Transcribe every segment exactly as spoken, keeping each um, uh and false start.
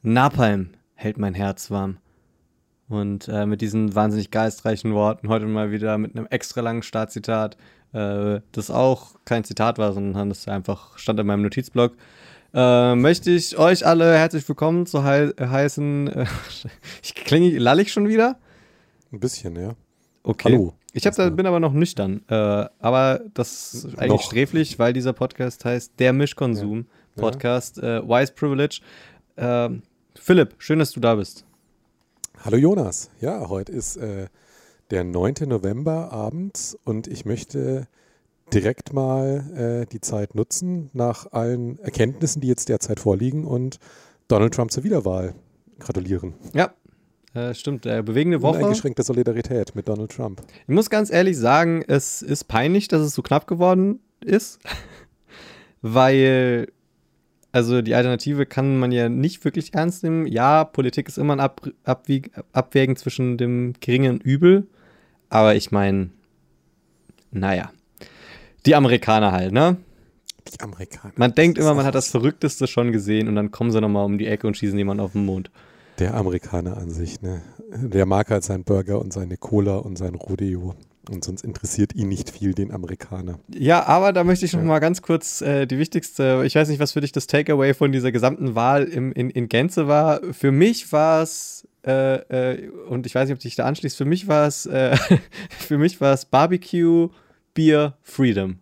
Napalm hält mein Herz warm. Und äh, mit diesen wahnsinnig geistreichen Worten heute mal wieder mit einem extra langen Startzitat, äh, das auch kein Zitat war, sondern das einfach stand in meinem Notizblock, äh, möchte ich euch alle herzlich willkommen zu hei- heißen. Äh, ich klinge, lall ich schon wieder? Ein bisschen, ja. Okay. Hallo. Ich hab da, bin aber noch nüchtern. Äh, aber das ist eigentlich Noch. sträflich, weil dieser Podcast heißt Der Mischkonsum-Podcast, ja. äh, Wise Privilege. Äh, Philipp, schön, dass du da bist. Hallo Jonas. Ja, heute ist äh, der neunte November abends und ich möchte direkt mal äh, die Zeit nutzen, nach allen Erkenntnissen, die jetzt derzeit vorliegen, und Donald Trump zur Wiederwahl gratulieren. Ja, äh, stimmt. Äh, bewegende Woche. Uneingeschränkte Solidarität mit Donald Trump. Ich muss ganz ehrlich sagen, es ist peinlich, dass es so knapp geworden ist, weil, also die Alternative kann man ja nicht wirklich ernst nehmen. Ja, Politik ist immer ein Ab- Abwieg- Abwägen zwischen dem geringen Übel, aber ich meine, naja, die Amerikaner halt, ne? Die Amerikaner. Man denkt Das immer, ist man auch hat das Verrückteste schon gesehen und dann kommen sie nochmal um die Ecke und schießen jemanden auf den Mond. Der Amerikaner an sich, ne? Der mag halt seinen Burger und seine Cola und sein Rodeo. Und sonst interessiert ihn nicht viel, den Amerikaner. Ja, aber da möchte ich noch Ja. mal ganz kurz äh, die wichtigste, ich weiß nicht, was für dich das Takeaway von dieser gesamten Wahl im, in, in Gänze war. Für mich war es, äh, äh, und ich weiß nicht, ob du dich da anschließt, für mich war es, äh, für mich war es Barbecue, Bier, Freedom.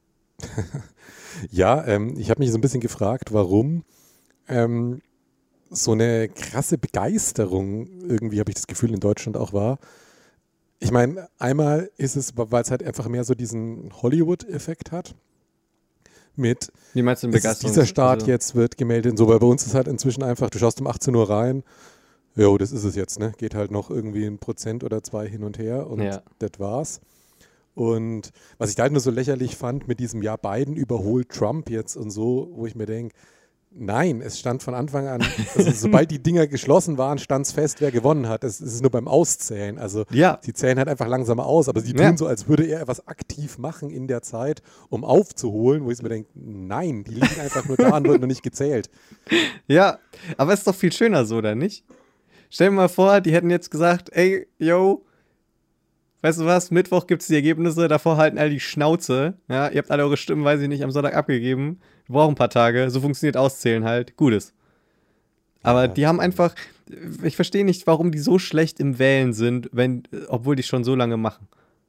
Ja, ähm, ich habe mich so ein bisschen gefragt, warum ähm, so eine krasse Begeisterung irgendwie, habe ich das Gefühl, in Deutschland auch war. Ich meine, einmal ist es, weil es halt einfach mehr so diesen Hollywood-Effekt hat. Mit, Wie meinst du den es ist Begeisterung? dieser Start Also, jetzt wird gemeldet. So, weil bei uns ist halt inzwischen einfach, du schaust um achtzehn Uhr rein, jo, das ist es jetzt, ne? Geht halt noch irgendwie ein Prozent oder zwei hin und her und Ja. das war's. Und was ich da halt nur so lächerlich fand mit diesem, ja, Biden überholt Trump jetzt und so, wo ich mir denke, nein, es stand von Anfang an, also sobald die Dinger geschlossen waren, stand es fest, wer gewonnen hat. Es ist nur beim Auszählen. Also Ja, sie zählen halt einfach langsamer aus, aber sie tun Ja. so, als würde er etwas aktiv machen in der Zeit, um aufzuholen, wo ich mir denke, nein, die liegen einfach nur da und wurden noch nicht gezählt. ja, aber ist doch viel schöner so, oder nicht? Stell dir mal vor, die hätten jetzt gesagt, ey, yo, weißt du was, Mittwoch gibt's die Ergebnisse, davor halten alle die Schnauze, ja, ihr habt alle eure Stimmen, weiß ich nicht, am Sonntag abgegeben, wir brauchen ein paar Tage, so funktioniert Auszählen halt, Gutes. Aber Ja, die haben einfach, ich verstehe nicht, warum die so schlecht im Wählen sind, wenn, obwohl die schon so lange machen.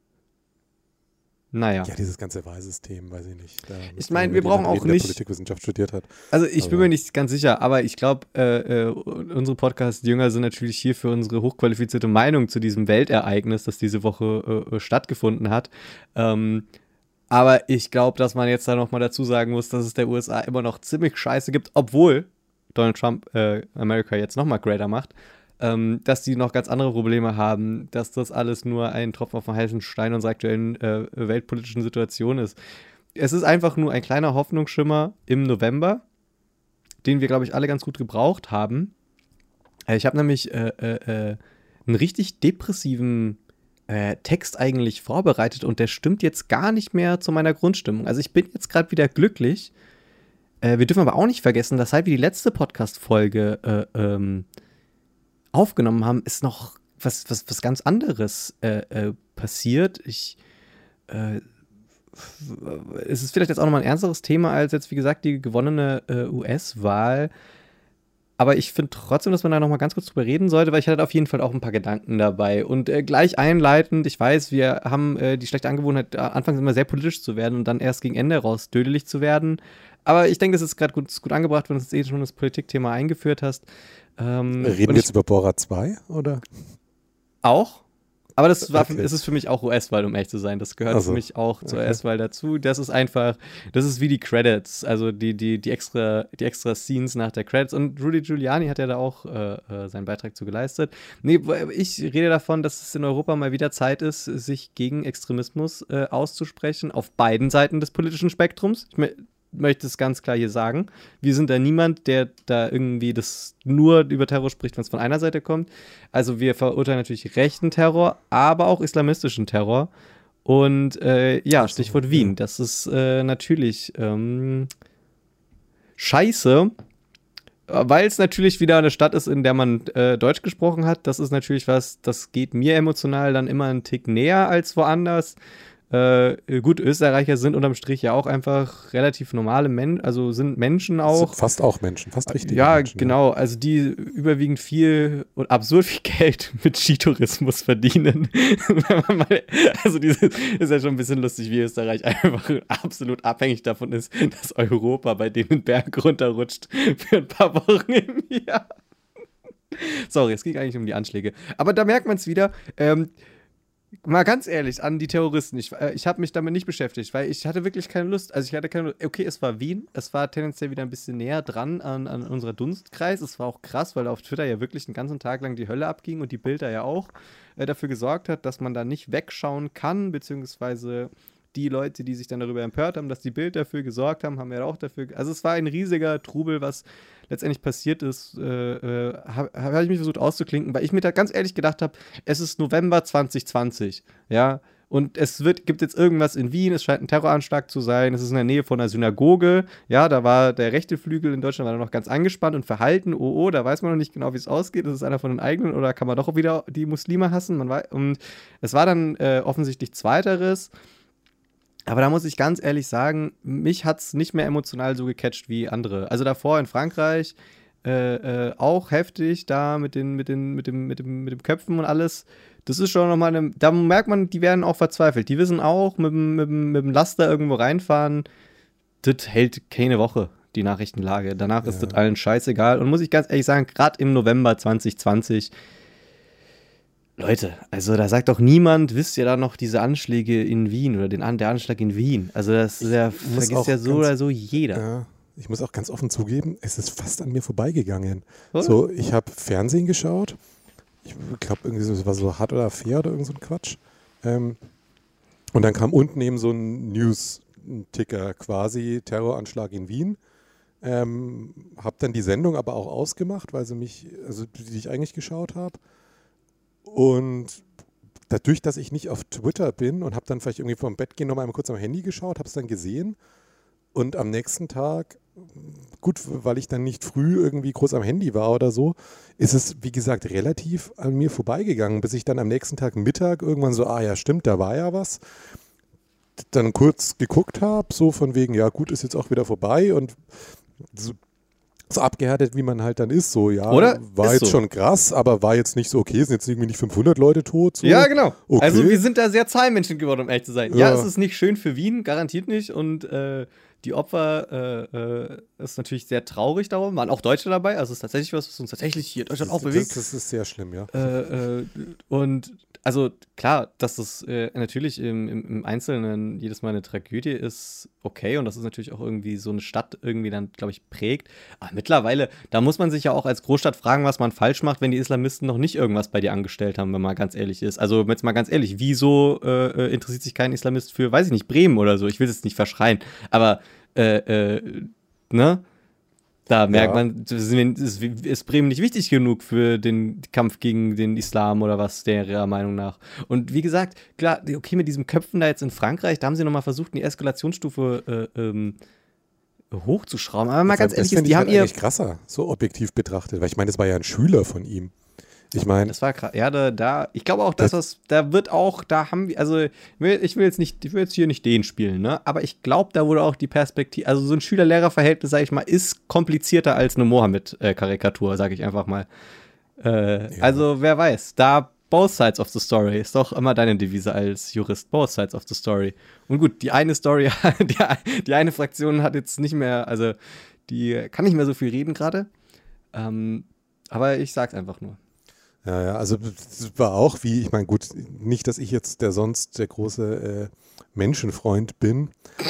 Naja. Ja, dieses ganze Wahlsystem, weiß ich nicht. Da Ich müsste meine, man wir mit brauchen jemandem auch reden, der nicht- Politikwissenschaft studiert hat. Also ich bin Aber- mir nicht ganz sicher, aber ich glaube, äh, äh, unsere Podcast-Jünger sind natürlich hier für unsere hochqualifizierte Meinung zu diesem Weltereignis, das diese Woche äh, stattgefunden hat. Ähm, aber ich glaube, dass man jetzt da nochmal dazu sagen muss, dass es der U S A immer noch ziemlich scheiße gibt, obwohl Donald Trump äh, Amerika jetzt nochmal greater macht, ähm, dass die noch ganz andere Probleme haben, dass das alles nur ein Tropfen auf den heißen Stein unserer aktuellen äh, weltpolitischen Situation ist. Es ist einfach nur ein kleiner Hoffnungsschimmer im November, den wir, glaube ich, alle ganz gut gebraucht haben. Äh, Ich habe nämlich äh, äh, äh, einen richtig depressiven äh, Text eigentlich vorbereitet und der stimmt jetzt gar nicht mehr zu meiner Grundstimmung. Also ich bin jetzt gerade wieder glücklich. Äh, wir dürfen aber auch nicht vergessen, dass seit wir die letzte Podcast-Folge äh, ähm, aufgenommen haben, ist noch was, was, was ganz anderes äh, äh, passiert. Ich äh, es ist vielleicht jetzt auch nochmal ein ernsteres Thema als jetzt, wie gesagt, die gewonnene äh, U S-Wahl. Aber ich finde trotzdem, dass man da nochmal ganz kurz drüber reden sollte, weil ich hatte auf jeden Fall auch ein paar Gedanken dabei. Und äh, gleich einleitend, ich weiß, wir haben äh, die schlechte Angewohnheit, äh, anfangs immer sehr politisch zu werden und dann erst gegen Ende raus dödelig zu werden. Aber ich denke, das ist gerade gut, gut angebracht, wenn du jetzt eh schon das Politikthema eingeführt hast. Ähm, Reden und wir jetzt ich über Borat zwei, oder? auch. Aber das war für, Okay. es ist für mich auch U S-Wahl, um ehrlich zu sein. Das gehört Ach so. für mich auch zur Okay. U S-Wahl dazu. Das ist einfach, das ist wie die Credits, also die, die, die extra, die extra Scenes nach der Credits. Und Rudy Giuliani hat ja da auch äh, äh, seinen Beitrag zu geleistet. Nee, ich rede davon, dass es in Europa mal wieder Zeit ist, sich gegen Extremismus äh, auszusprechen, auf beiden Seiten des politischen Spektrums. Ich me- möchte es ganz klar hier sagen. Wir sind da niemand, der da irgendwie das nur über Terror spricht, wenn es von einer Seite kommt. Also wir verurteilen natürlich rechten Terror, aber auch islamistischen Terror. Und äh, ja, Stichwort ja. Wien. Das ist äh, natürlich ähm, scheiße. weil es natürlich wieder eine Stadt ist, in der man äh, Deutsch gesprochen hat. Das ist natürlich was, das geht mir emotional dann immer einen Tick näher als woanders. Äh, gut, Österreicher sind unterm Strich ja auch einfach relativ normale Menschen, also sind Menschen auch. Sind fast auch Menschen, fast richtige ja, Menschen. Genau, also die überwiegend viel und absurd viel Geld mit Skitourismus verdienen. mal, also dieses ist ja schon ein bisschen lustig, wie Österreich einfach absolut abhängig davon ist, dass Europa bei denen den Berg runterrutscht für ein paar Wochen im Jahr. Sorry, es ging eigentlich um die Anschläge. Aber da merkt man es wieder, ähm, mal ganz ehrlich, an die Terroristen. Ich, äh, ich habe mich damit nicht beschäftigt, weil ich hatte wirklich keine Lust. Also ich hatte keine Lust. Okay, es war Wien. Es war tendenziell wieder ein bisschen näher dran an, an unserer Dunstkreis. Es war auch krass, weil auf Twitter ja wirklich einen ganzen Tag lang die Hölle abging und die Bilder ja auch äh, dafür gesorgt hat, dass man da nicht wegschauen kann, beziehungsweise die Leute, die sich dann darüber empört haben, dass die Bild dafür gesorgt haben, haben ja auch dafür. Also es war ein riesiger Trubel, was letztendlich passiert ist, äh, äh, habe hab ich mich versucht auszuklinken, weil ich mir da ganz ehrlich gedacht habe, es ist November zwanzig zwanzig, ja, und es wird, gibt jetzt irgendwas in Wien, es scheint ein Terroranschlag zu sein, es ist in der Nähe von einer Synagoge, ja, da war der rechte Flügel in Deutschland war noch ganz angespannt und verhalten, oh, oh, da weiß man noch nicht genau, wie es ausgeht, ist es einer von den eigenen oder kann man doch wieder die Muslime hassen, man weiß, und es war dann äh, offensichtlich Zweiteres. Aber da muss ich ganz ehrlich sagen, mich hat es nicht mehr emotional so gecatcht wie andere. Also davor in Frankreich äh, äh, auch heftig, da mit den, mit den, mit dem, mit dem, mit dem Köpfen und alles. Das ist schon nochmal eine, da merkt man, die werden auch verzweifelt. Die wissen auch, mit dem, mit dem, mit dem Laster irgendwo reinfahren, das hält keine Woche, die Nachrichtenlage. Danach ist Ja. das allen scheißegal. Und muss ich ganz ehrlich sagen, gerade im November zwanzig zwanzig, Leute, also da sagt doch niemand, wisst ihr da noch diese Anschläge in Wien oder den An der Anschlag in Wien? Also das ist ja, vergisst ja so ganz, oder so jeder. Ja, ich muss auch ganz offen zugeben, es ist fast an mir vorbeigegangen. Oder? So, ich habe Fernsehen geschaut. Ich glaube, irgendwie so, es war so Hart oder Fair oder irgend so ein Quatsch. Ähm, und dann kam unten eben so ein News-Ticker quasi, Terroranschlag in Wien. Ähm, habe dann die Sendung aber auch ausgemacht, weil sie mich, also die ich eigentlich geschaut habe. Und dadurch, dass ich nicht auf Twitter bin und habe dann vielleicht irgendwie vom Bett gehen noch mal kurz am Handy geschaut, habe es dann gesehen und am nächsten Tag, gut, weil ich dann nicht früh irgendwie groß am Handy war oder so, ist es, wie gesagt, relativ an mir vorbeigegangen, bis ich dann am nächsten Tag Mittag irgendwann so, ah ja, stimmt, da war ja was. Dann kurz geguckt habe, so von wegen, ja gut, ist jetzt auch wieder vorbei und so, so abgehärtet, wie man halt dann ist, so, ja, Oder? war Ist jetzt so. schon krass, aber war jetzt nicht so, okay, sind jetzt irgendwie nicht fünfhundert Leute tot, so. Ja, genau. Okay. Also wir sind da sehr Zahlenmenschen geworden, um ehrlich zu sein. Ja, Ja. es ist nicht schön für Wien, garantiert nicht. Und äh, die Opfer äh, äh, ist natürlich sehr traurig darum. Waren auch Deutsche dabei. Also es ist tatsächlich was, was uns tatsächlich hier in Deutschland auch das, bewegt. das ist sehr schlimm, ja. Äh, äh, und also klar, dass das äh, natürlich im, im, im Einzelnen jedes Mal eine Tragödie ist, okay, und das ist natürlich auch irgendwie so eine Stadt irgendwie dann, glaube ich, prägt. Aber mittlerweile, da muss man sich ja auch als Großstadt fragen, was man falsch macht, wenn die Islamisten noch nicht irgendwas bei dir angestellt haben, wenn man ganz ehrlich ist. Also jetzt mal ganz ehrlich, wieso äh, äh, interessiert sich kein Islamist für, weiß ich nicht, Bremen oder so? Ich will es jetzt nicht verschreien, aber äh, äh, ne? Da merkt Ja. man, ist, ist Bremen nicht wichtig genug für den Kampf gegen den Islam oder was, der Meinung nach. Und wie gesagt, klar, okay, mit diesen Köpfen da jetzt in Frankreich, da haben sie nochmal versucht, die Eskalationsstufe äh, ähm, hochzuschrauben. Aber mal ganz das ehrlich, finde die ich haben halt ihr. eigentlich krasser, so objektiv betrachtet, weil ich meine, das war ja ein Schüler von ihm. Ich meine, Das war krass. Ja, da, da, ich glaube auch, dass das, da wird auch, da haben wir, also ich will, ich will jetzt nicht, ich will jetzt hier nicht den spielen, ne? Aber ich glaube, da wurde auch die Perspektive, also so ein Schüler-Lehrer-Verhältnis, sag ich mal, ist komplizierter als eine Mohammed-Karikatur, sag ich einfach mal. Äh, Ja. Also, wer weiß, da both sides of the story ist doch immer deine Devise als Jurist, both sides of the story. Und gut, die eine Story, die, die eine Fraktion hat jetzt nicht mehr, also die kann nicht mehr so viel reden gerade. Ähm, aber ich sag's einfach nur. ja, ja, also das war auch wie, ich meine, gut, nicht, dass ich jetzt der sonst der große äh, Menschenfreund bin,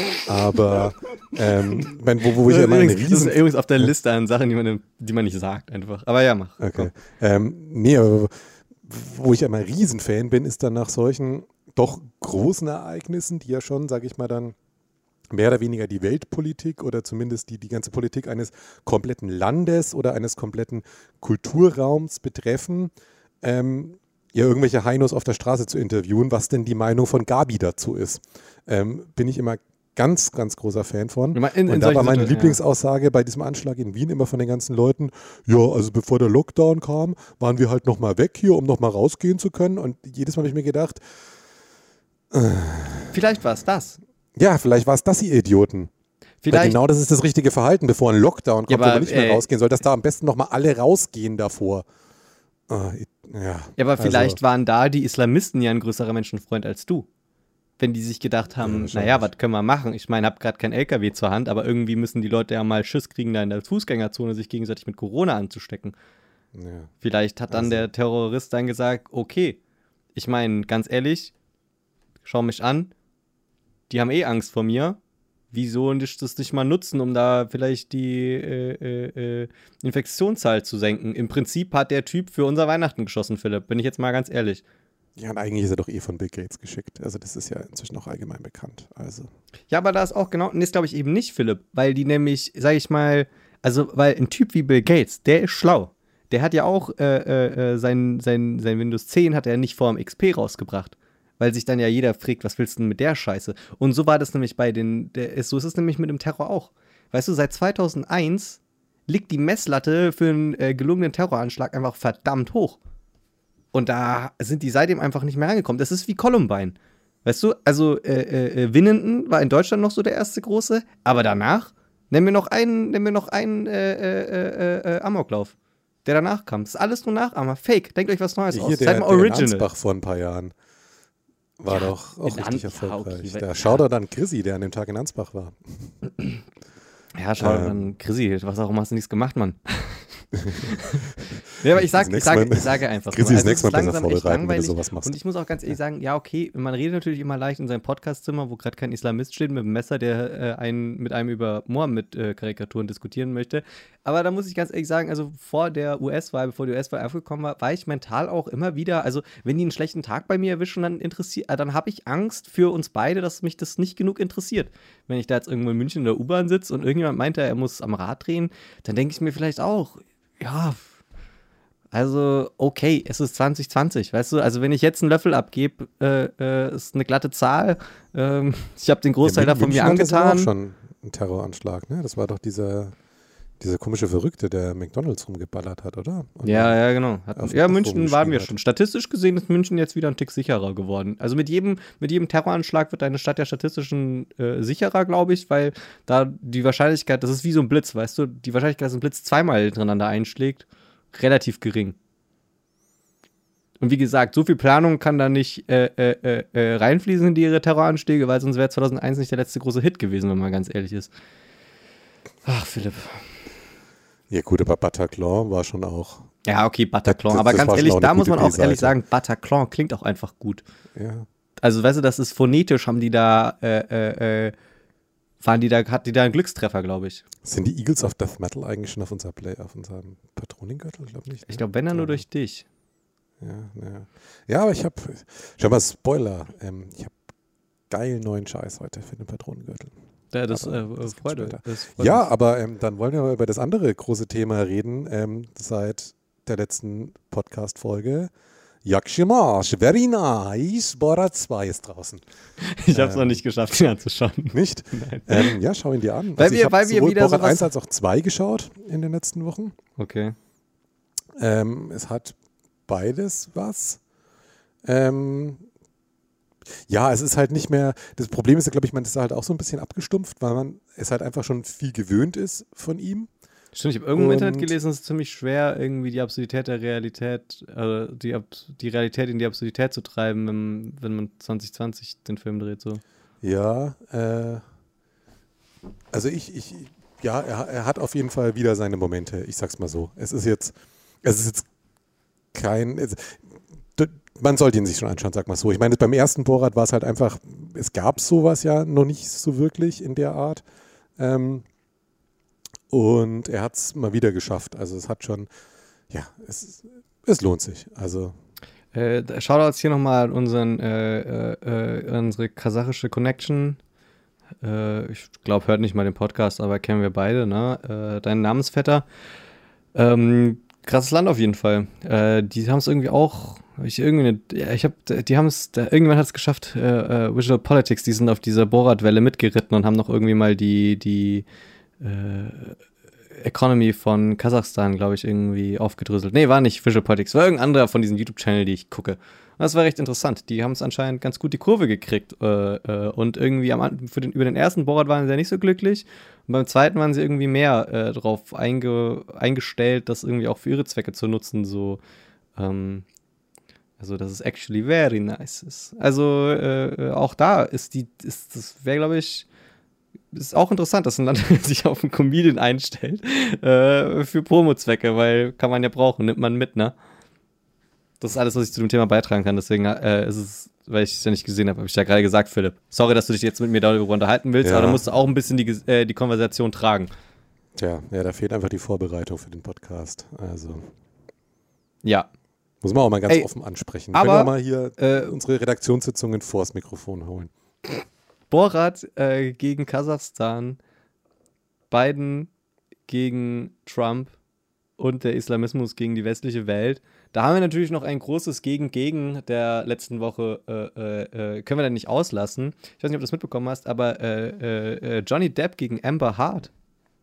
aber ähm, ich mein, wo, wo ich ja mal eine übrigens, das ist riesen... übrigens auf der Liste an Sachen, die man, die man nicht sagt einfach. Aber ja, mach. Okay. Ähm, nee, aber wo ich ja mal Riesenfan bin, ist dann nach solchen doch großen Ereignissen, die ja schon, sage ich mal, dann mehr oder weniger die Weltpolitik oder zumindest die, die ganze Politik eines kompletten Landes oder eines kompletten Kulturraums betreffen, ähm, ja, irgendwelche Heinos auf der Straße zu interviewen, was denn die Meinung von Gabi dazu ist. Ähm, bin ich immer ganz, ganz großer Fan von. In, in und da war meine Situ- Lieblingsaussage ja. bei diesem Anschlag in Wien immer von den ganzen Leuten, ja, also bevor der Lockdown kam, waren wir halt nochmal weg hier, um nochmal rausgehen zu können. Und jedes Mal habe ich mir gedacht, äh, vielleicht war es das. Ja, vielleicht war es das, ihr Idioten. Weil genau das ist das richtige Verhalten, bevor ein Lockdown kommt, ja, aber, wo man nicht mehr ey, rausgehen soll, dass da am besten nochmal alle rausgehen davor. Uh, ja, ja, aber vielleicht also. waren da die Islamisten ja ein größerer Menschenfreund als du. Wenn die sich gedacht haben, ja, naja, was können wir machen? Ich meine, hab gerade kein L K W zur Hand, aber irgendwie müssen die Leute ja mal Schiss kriegen, da in der Fußgängerzone sich gegenseitig mit Corona anzustecken. Ja. Vielleicht hat dann also. der Terrorist dann gesagt, okay, ich meine, ganz ehrlich, schau mich an, die haben eh Angst vor mir. Wieso das nicht mal nutzen, um da vielleicht die äh, äh, Infektionszahl zu senken? Im Prinzip hat der Typ für unser Weihnachten geschossen, Philipp, bin ich jetzt mal ganz ehrlich. Ja, und eigentlich ist er doch eh von Bill Gates geschickt. Also das ist ja inzwischen auch allgemein bekannt. Also. Ja, aber da ist auch genau, das glaube ich eben nicht, Philipp, weil die nämlich, sag ich mal, also weil ein Typ wie Bill Gates, der ist schlau. Der hat ja auch äh, äh, sein, sein, sein Windows zehn hat er nicht vor dem X P rausgebracht. Weil sich dann ja jeder fragt, was willst du denn mit der Scheiße? Und so war das nämlich bei den, der, so ist es nämlich mit dem Terror auch. Weißt du, seit zweitausendeins liegt die Messlatte für einen äh, gelungenen Terroranschlag einfach verdammt hoch. Und da sind die seitdem einfach nicht mehr rangekommen. Das ist wie Columbine. Weißt du, also äh, äh, Winnenden war in Deutschland noch so der erste große, aber danach nennen wir noch einen, nennen wir noch einen äh, äh, äh, Amoklauf, der danach kam. Das ist alles nur Nachahmer. Fake. Denkt euch was Neues Hier aus. Der, Seid mal der original. Ansbach vor ein paar Jahren. War ja, doch auch richtig An- erfolgreich. Ja, okay, der Shoutout an Chrissy, der an dem Tag in Ansbach war. Ja, Shoutout ähm. an Chrissy. Was auch immer hast du nichts gemacht, Mann. Ja, aber ich, sag, ich, sage, ich sage einfach Chrissy also ist nächstes Mal besser vorbereiten, wenn du sowas machst. Und ich muss auch ganz ehrlich sagen, ja, okay, man redet natürlich immer leicht in seinem Podcastzimmer, wo gerade kein Islamist steht mit einem Messer, der äh, einen, mit einem über Mohammed-Karikaturen diskutieren möchte. Aber da muss ich ganz ehrlich sagen, also vor der U S-Wahl, bevor die U S-Wahl aufgekommen war, war ich mental auch immer wieder, also wenn die einen schlechten Tag bei mir erwischen, dann interessiert, äh, dann habe ich Angst für uns beide, dass mich das nicht genug interessiert. Wenn ich da jetzt irgendwo in München in der U-Bahn sitze und irgendjemand meint, er muss am Rad drehen, dann denke ich mir vielleicht auch, ja, also okay, es ist zwanzig zwanzig, weißt du, also wenn ich jetzt einen Löffel abgebe, äh, äh, ist eine glatte Zahl, ähm, ich habe den Großteil ja, davon mir angetan. Das war auch schon ein Terroranschlag, ne? Das war doch dieser, dieser komische Verrückte, der McDonalds rumgeballert hat, oder? Und ja, ja, genau. Hat, ja, München waren wir hat. schon. Statistisch gesehen ist München jetzt wieder ein Tick sicherer geworden. Also mit jedem, mit jedem Terroranschlag wird deine Stadt ja statistisch äh, sicherer, glaube ich, weil da die Wahrscheinlichkeit, das ist wie so ein Blitz, weißt du, die Wahrscheinlichkeit, dass ein Blitz zweimal hintereinander einschlägt, relativ gering. Und wie gesagt, so viel Planung kann da nicht äh, äh, äh, reinfließen in ihre Terroranschläge, weil sonst wäre zweitausendeins nicht der letzte große Hit gewesen, wenn man ganz ehrlich ist. Ach, Philipp. Ja gut, aber Bataclan war schon auch... Ja, okay, Bataclan. Das, aber ganz ehrlich, da muss man auch ehrlich sagen, Bataclan klingt auch einfach gut. Ja. Also, weißt du, das ist phonetisch, haben die da... Äh, äh, waren die da, hat die da einen Glückstreffer, glaube ich. Sind die Eagles of Death Metal eigentlich schon auf, unser Play, auf unserem Patronengürtel? Ich glaube nicht. Ne? Ich glaube, wenn dann nur durch dich. Ja, ja. Ja, aber ich habe, schau mal, Spoiler, ähm, ich habe geilen neuen Scheiß heute für den Patronengürtel. Ja, das, äh, das Freude. Das ja, aber ähm, dann wollen wir mal über das andere große Thema reden, ähm, seit der letzten Podcast-Folge. Yakshimash, very nice, Borat zwei ist draußen. Ich habe es ähm, noch nicht geschafft, ihn anzuschauen. Nicht? Nein. Ähm, ja, schau ihn dir an. Weil also wir, ich weil wir wieder Borat sowas eins als auch zwei geschaut in den letzten Wochen. Okay. Ähm, es hat beides was. Ähm, ja, es ist halt nicht mehr, das Problem ist, glaube ich, man ist halt auch so ein bisschen abgestumpft, weil man es halt einfach schon viel gewöhnt ist von ihm. Stimmt, ich habe irgendwo im Internet gelesen, es ist ziemlich schwer, irgendwie die Absurdität der Realität, äh, die, Ab- die Realität in die Absurdität zu treiben, wenn, wenn man zwanzig zwanzig den Film dreht, so. Ja, äh, also ich, ich ja, er, er hat auf jeden Fall wieder seine Momente, ich sag's mal so. Es ist jetzt, es ist jetzt kein, es, man sollte ihn sich schon anschauen, sag mal so. Ich meine, beim ersten Borat war es halt einfach, es gab sowas ja noch nicht so wirklich in der Art. Ähm, Und er hat es mal wieder geschafft. Also es hat schon, ja, es, es lohnt sich. Also äh, Shoutouts hier nochmal an unseren, äh, äh, unsere kasachische Connection. Äh, ich glaube, hört nicht mal den Podcast, aber kennen wir beide, ne? Äh, dein Namensvetter. Ähm, krasses Land auf jeden Fall. Äh, die haben es irgendwie auch Hab ich irgendwie, ja, ich habe, die haben es, irgendwann hat es geschafft, äh, äh, Visual Politics, die sind auf dieser Borat-Welle mitgeritten und haben noch irgendwie mal die, die äh, Economy von Kasachstan, glaube ich, irgendwie aufgedröselt. Nee, war nicht Visual Politics, war irgendein anderer von diesen YouTube-Channel, die ich gucke. Und das war recht interessant. Die haben es anscheinend ganz gut die Kurve gekriegt. Äh, äh, und irgendwie am, für den, über den ersten Borat waren sie ja nicht so glücklich. Und beim zweiten waren sie irgendwie mehr äh, drauf einge, eingestellt, das irgendwie auch für ihre Zwecke zu nutzen. So, ähm, also, dass es actually very nice ist. Also, äh, auch da ist die, ist, das wäre, glaube ich, ist auch interessant, dass ein Land sich auf einen Comedian einstellt äh, für Promo-Zwecke, weil kann man ja brauchen, nimmt man mit, ne? Das ist alles, was ich zu dem Thema beitragen kann, deswegen äh, ist es, weil ich es ja nicht gesehen habe, habe ich ja gerade gesagt, Philipp. Sorry, dass du dich jetzt mit mir darüber unterhalten willst, ja. aber du musst auch ein bisschen die, äh, die Konversation tragen. Tja, ja, da fehlt einfach die Vorbereitung für den Podcast, also. Ja. Muss man auch mal ganz Ey, offen ansprechen. aber, Können wir mal hier äh, unsere Redaktionssitzungen vors Mikrofon holen. Borat äh, gegen Kasachstan, Biden gegen Trump und der Islamismus gegen die westliche Welt. Da haben wir natürlich noch ein großes Gegen-Gegen der letzten Woche, äh, äh, können wir dann nicht auslassen. Ich weiß nicht, ob du das mitbekommen hast, aber äh, äh, Johnny Depp gegen Amber Heard.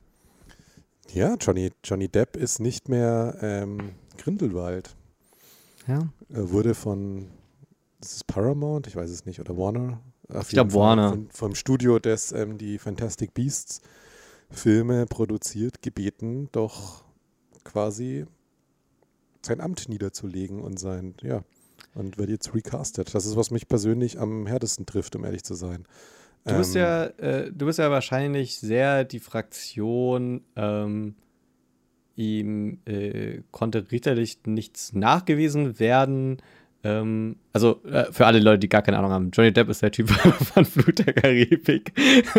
Ja, Johnny, Johnny Depp ist nicht mehr ähm, Grindelwald. Ja. Er wurde von, ist es Paramount? Ich weiß es nicht, oder Warner? Auf ich glaube Warner. Von, vom Studio, das ähm, die Fantastic Beasts Filme produziert, gebeten, doch quasi sein Amt niederzulegen und sein, ja, und wird jetzt recastet. Das ist, was mich persönlich am härtesten trifft, um ehrlich zu sein. Du bist ähm, ja, äh, du bist ja wahrscheinlich sehr die Fraktion, ähm, ihm äh, konnte richterlich nichts nachgewiesen werden. Ähm, also äh, für alle Leute, die gar keine Ahnung haben, Johnny Depp ist der Typ von Flut der Karibik.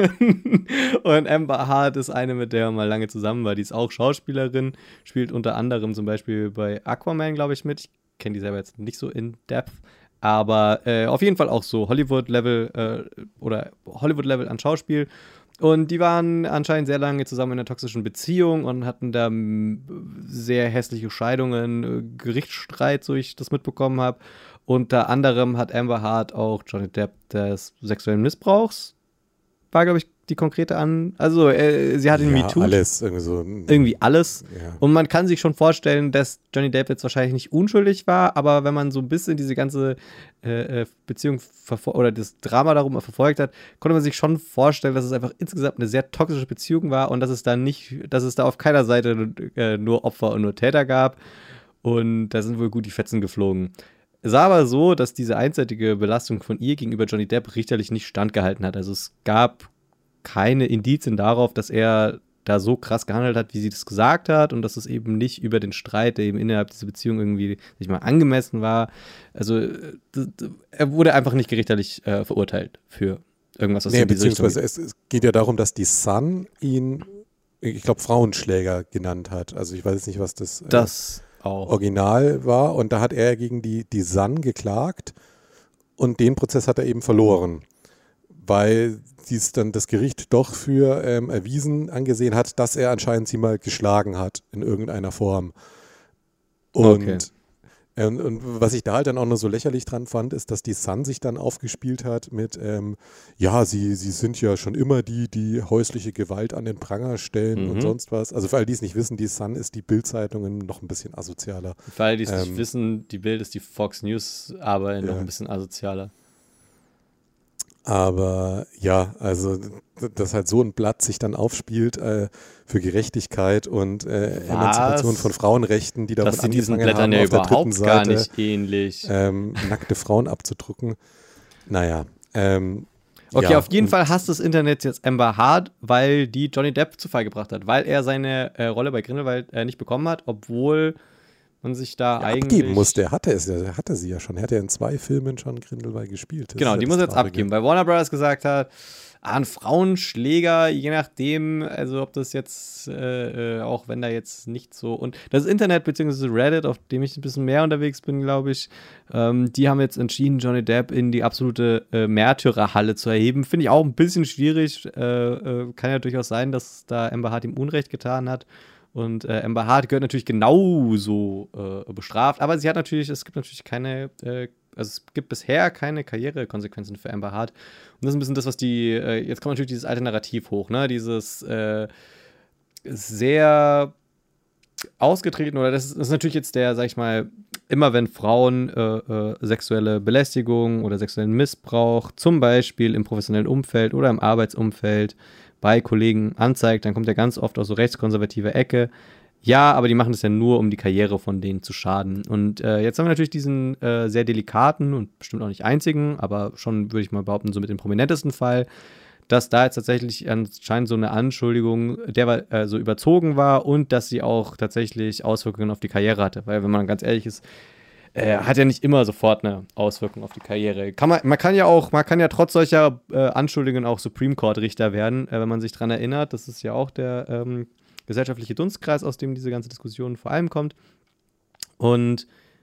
Und Amber Heard ist eine, mit der er mal lange zusammen war. Die ist auch Schauspielerin, spielt unter anderem zum Beispiel bei Aquaman, glaube ich, mit. Ich kenne die selber jetzt nicht so in depth. Aber äh, auf jeden Fall auch so Hollywood-Level äh, oder Hollywood-Level an Schauspiel. Und die waren anscheinend sehr lange zusammen in einer toxischen Beziehung und hatten da m, sehr hässliche Scheidungen, äh, Gerichtsstreit, so ich das mitbekommen habe. Unter anderem hat Amber Heard auch Johnny Depp des sexuellen Missbrauchs, war, glaube ich, die konkrete an. Also, äh, sie hat ihn ja, MeToo. alles. Irgendwie, so, irgendwie alles. Ja. Und man kann sich schon vorstellen, dass Johnny Depp jetzt wahrscheinlich nicht unschuldig war, aber wenn man so ein bisschen diese ganze äh, Beziehung oder das Drama darum verfolgt hat, konnte man sich schon vorstellen, dass es einfach insgesamt eine sehr toxische Beziehung war und dass es da nicht, dass es da auf keiner Seite äh, nur Opfer und nur Täter gab. Und da sind wohl gut die Fetzen geflogen. Es war aber so, dass diese einseitige Belastung von ihr gegenüber Johnny Depp richterlich nicht standgehalten hat. Also es gab keine Indizien darauf, dass er da so krass gehandelt hat, wie sie das gesagt hat und dass es eben nicht über den Streit, der eben innerhalb dieser Beziehung irgendwie nicht mal angemessen war. Also d- d- er wurde einfach nicht gerichterlich äh, verurteilt für irgendwas, was nee, in diese Richtung beziehungsweise es, es geht ja darum, dass die Sun ihn, ich glaube, Frauenschläger genannt hat. Also ich weiß jetzt nicht, was das, äh, das auch. Original war. Und da hat er gegen die, die Sun geklagt und den Prozess hat er eben verloren, weil dies dann das Gericht doch für ähm, erwiesen angesehen hat, dass er anscheinend sie mal geschlagen hat in irgendeiner Form. Und, Okay. ähm, und was ich da halt dann auch nur so lächerlich dran fand, ist, dass die Sun sich dann aufgespielt hat mit, ähm, ja, sie, sie sind ja schon immer die, die häusliche Gewalt an den Pranger stellen Mhm. und sonst was. Also für all die es nicht wissen, die Sun ist die Bild-Zeitungen noch ein bisschen asozialer. Für alle, die es nicht Ähm, wissen, die Bild ist die Fox News, aber noch Ja. ein bisschen asozialer. Aber ja, also d- dass halt so ein Blatt sich dann aufspielt äh, für Gerechtigkeit und äh, Was? Emanzipation von Frauenrechten, die Das damit sieht diesen angefangen Blättern haben, ja auf der dritten überhaupt gar Seite nicht ähnlich. ähm, nackte Frauen abzudrucken. Naja, ähm, Okay, ja, auf jeden und- Fall hasst das Internet jetzt Amber Heard, weil die Johnny Depp zu Fall gebracht hat, weil er seine äh, Rolle bei Grindelwald äh, nicht bekommen hat, obwohl man sich da ja, eigentlich... abgeben musste. Er hatte es ja, er hatte sie ja schon. Er hat ja in zwei Filmen schon Grindelwald gespielt. Das Genau, ist ja die das muss er jetzt Traurige. abgeben, weil Warner Brothers gesagt hat, ah, ein Frauenschläger, je nachdem, also ob das jetzt, äh, äh, auch wenn da jetzt nicht so, und das Internet bzw. Reddit, auf dem ich ein bisschen mehr unterwegs bin, glaube ich, ähm, die haben jetzt entschieden, Johnny Depp in die absolute äh, Märtyrerhalle zu erheben. Finde ich auch ein bisschen schwierig, äh, äh, kann ja durchaus sein, dass da Amber Heard ihm Unrecht getan hat Und äh, Amber Hart gehört natürlich genauso äh, bestraft. Aber sie hat natürlich, es gibt natürlich keine, äh, also es gibt bisher keine Karrierekonsequenzen für Amber Hart. Und das ist ein bisschen das, was die, äh, jetzt kommt natürlich dieses alte Narrativ hoch, ne? Dieses äh, sehr ausgetreten, oder das ist, das ist natürlich jetzt der, sag ich mal, immer wenn Frauen äh, äh, sexuelle Belästigung oder sexuellen Missbrauch, zum Beispiel im professionellen Umfeld oder im Arbeitsumfeld bei Kollegen anzeigt, dann kommt ja ganz oft aus so rechtskonservativer Ecke. Ja, aber die machen das ja nur, um die Karriere von denen zu schaden. Und äh, jetzt haben wir natürlich diesen äh, sehr delikaten und bestimmt auch nicht einzigen, aber schon, würde ich mal behaupten, so mit dem prominentesten Fall, dass da jetzt tatsächlich anscheinend so eine Anschuldigung, der war, äh, so überzogen war und dass sie auch tatsächlich Auswirkungen auf die Karriere hatte. Weil, wenn man ganz ehrlich ist, äh, hat ja nicht immer sofort eine Auswirkung auf die Karriere. Kann man, man kann ja auch, man kann ja trotz solcher äh, Anschuldigungen auch Supreme Court-Richter werden, äh, wenn man sich dran erinnert. Das ist ja auch der ähm, gesellschaftliche Dunstkreis, aus dem diese ganze Diskussion vor allem kommt. Und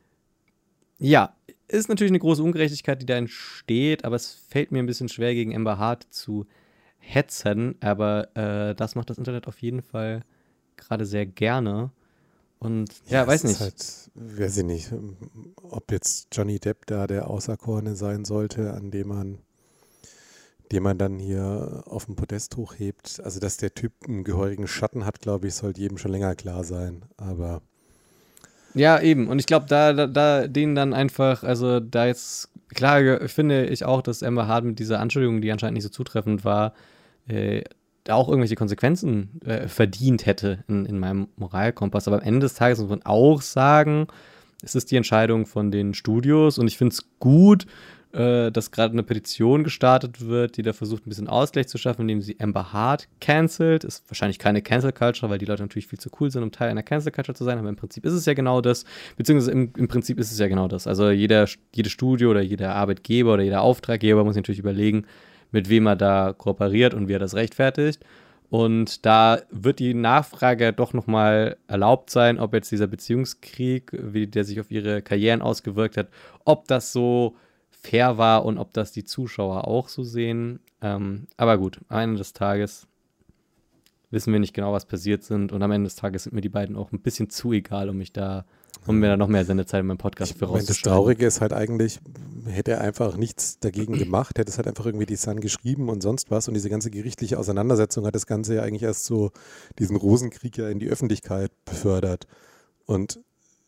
ja, ist natürlich eine große Ungerechtigkeit, die da entsteht, aber es fällt mir ein bisschen schwer, gegen Amber Hart zu hetzen, aber äh, das macht das Internet auf jeden Fall gerade sehr gerne. Und ja, Ja, weiß es ist nicht. halt, weiß ich nicht, ob jetzt Johnny Depp da der Auserkorene sein sollte, an dem man, den man dann hier auf dem Podest hochhebt. Also, dass der Typ einen gehörigen Schatten hat, glaube ich, sollte jedem schon länger klar sein. Aber Ja, eben. Und ich glaube, da, da, da denen dann einfach, also da jetzt, klar, ge- finde ich auch, dass Amber Hart mit dieser Anschuldigung, die anscheinend nicht so zutreffend war, äh, da auch irgendwelche Konsequenzen äh, verdient hätte in, in meinem Moralkompass. Aber am Ende des Tages muss man auch sagen, es ist die Entscheidung von den Studios und ich finde es gut, äh, dass gerade eine Petition gestartet wird, die da versucht, ein bisschen Ausgleich zu schaffen, indem sie Amber Hart cancelt. Ist wahrscheinlich keine Cancel Culture, weil die Leute natürlich viel zu cool sind, um Teil einer Cancel Culture zu sein, aber im Prinzip ist es ja genau das, beziehungsweise im, im Prinzip ist es ja genau das. Also jeder, jedes Studio oder jeder Arbeitgeber oder jeder Auftraggeber muss sich natürlich überlegen, mit wem er da kooperiert und wie er das rechtfertigt. Und da wird die Nachfrage doch nochmal erlaubt sein, ob jetzt dieser Beziehungskrieg, wie der sich auf ihre Karrieren ausgewirkt hat, ob das so fair war und ob das die Zuschauer auch so sehen. Ähm, aber gut, am Ende des Tages wissen wir nicht genau, was passiert sind. Und am Ende des Tages sind mir die beiden auch ein bisschen zu egal, um mich da, um mir da noch mehr Sendezeit in meinem Podcast ich für meine, das rauszuschneiden. Traurige ist halt eigentlich, hätte er einfach nichts dagegen gemacht, hätte es halt einfach irgendwie die Sun geschrieben und sonst was. Und diese ganze gerichtliche Auseinandersetzung hat das Ganze ja eigentlich erst so, diesen Rosenkrieg ja in die Öffentlichkeit befördert. Und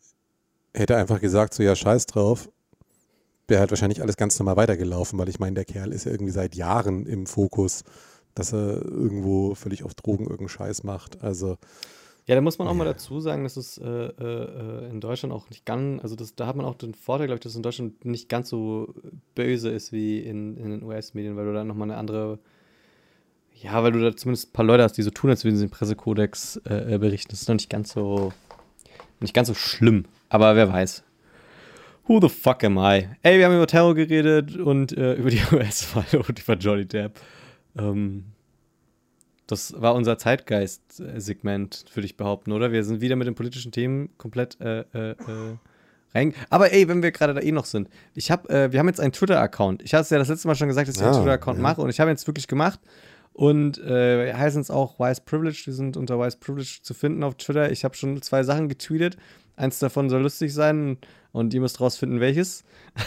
hätte einfach gesagt, so ja, scheiß drauf, wäre halt wahrscheinlich alles ganz normal weitergelaufen, weil ich meine, der Kerl ist ja irgendwie seit Jahren im Fokus, dass er irgendwo völlig auf Drogen irgendeinen Scheiß macht. Also Ja, da muss man auch mal Ja. dazu sagen, dass es äh, äh, in Deutschland auch nicht ganz, also das, da hat man auch den Vorteil, glaube ich, dass es in Deutschland nicht ganz so böse ist wie in, in den U S-Medien, weil du da nochmal eine andere, ja, weil du da zumindest ein paar Leute hast, die so tun, als würden sie den Pressekodex äh, äh, berichten. Das ist noch nicht ganz so, nicht ganz so schlimm, aber wer weiß. Who the fuck am I? Ey, wir haben über Terror geredet und äh, über die U S-Wahl und über Johnny Depp. Ähm, Das war unser Zeitgeist-Segment, würde ich behaupten, oder? Wir sind wieder mit den politischen Themen komplett äh, äh, äh, rein. Aber ey, wenn wir gerade da eh noch sind, ich hab, äh, wir haben jetzt einen Twitter-Account. Ich hatte es ja das letzte Mal schon gesagt, dass ich Ah, einen Twitter-Account ja. mache und ich habe ihn jetzt wirklich gemacht. Und äh, heißen es auch Wise Privilege. Wir sind unter Wise Privilege zu finden auf Twitter. Ich habe schon zwei Sachen getweetet. Eins davon soll lustig sein und ihr müsst rausfinden, welches.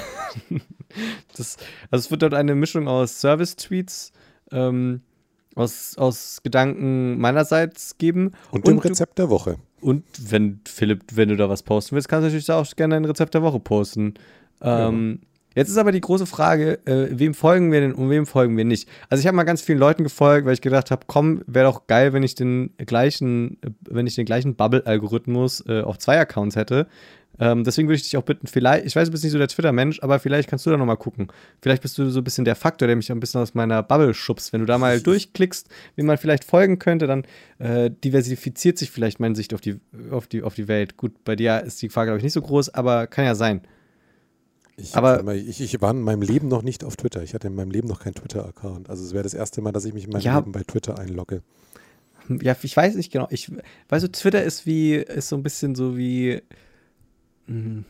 das, also es wird dort eine Mischung aus Service-Tweets, ähm, aus, aus Gedanken meinerseits geben. Und dem du- Rezept der Woche. Und wenn, Philipp, wenn du da was posten willst, kannst du natürlich auch gerne ein Rezept der Woche posten. Ähm, Jetzt ist aber die große Frage, äh, wem folgen wir denn und wem folgen wir nicht? Also ich habe mal ganz vielen Leuten gefolgt, weil ich gedacht habe, komm, wäre doch geil, wenn ich den gleichen, äh, wenn ich den gleichen Bubble-Algorithmus äh, auf zwei Accounts hätte. Ähm, deswegen würde ich dich auch bitten, vielleicht, ich weiß, du bist nicht so der Twitter-Mensch, aber vielleicht kannst du da nochmal gucken. Vielleicht bist du so ein bisschen der Faktor, der mich ein bisschen aus meiner Bubble schubst. Wenn du da mal durchklickst, wem man vielleicht folgen könnte, dann äh, diversifiziert sich vielleicht meine Sicht auf die, auf die, auf die Welt. Gut, bei dir ist die Frage, glaube ich, nicht so groß, aber kann ja sein. Ich, Aber- warte mal, ich, ich war in meinem Leben noch nicht auf Twitter. Ich hatte in meinem Leben noch keinen Twitter-Account. Also es wäre das erste Mal, dass ich mich in meinem Ja. Leben bei Twitter einlogge. Ja, ich weiß nicht genau. Ich, weißt du, Twitter ist wie, ist so ein bisschen so wie. mh,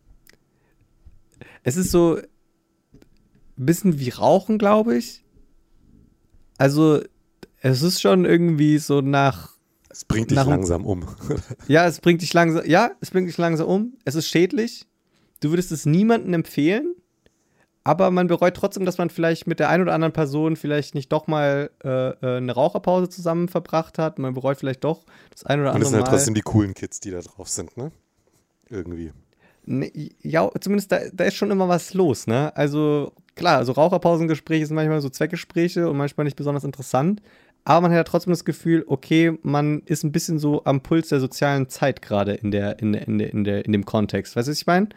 Es ist so ein bisschen wie Rauchen, glaube ich. Also, es ist schon irgendwie so nach Es bringt dich nach, langsam um. Ja, es bringt dich langsam, ja, es bringt dich langsam um. Es ist schädlich. Du würdest es niemandem empfehlen, aber man bereut trotzdem, dass man vielleicht mit der einen oder anderen Person vielleicht nicht doch mal äh, eine Raucherpause zusammen verbracht hat. Man bereut vielleicht doch das ein oder andere Mal. Und das sind halt trotzdem die coolen Kids, die da drauf sind, ne? Irgendwie. Ne, ja, zumindest da, da ist schon immer was los, ne? Also klar, also Raucherpausengespräche sind manchmal so Zweckgespräche und manchmal nicht besonders interessant, aber man hat ja trotzdem das Gefühl, okay, man ist ein bisschen so am Puls der sozialen Zeit gerade in der, in der, in der, in der, in dem Kontext. Weißt du, was ich meine?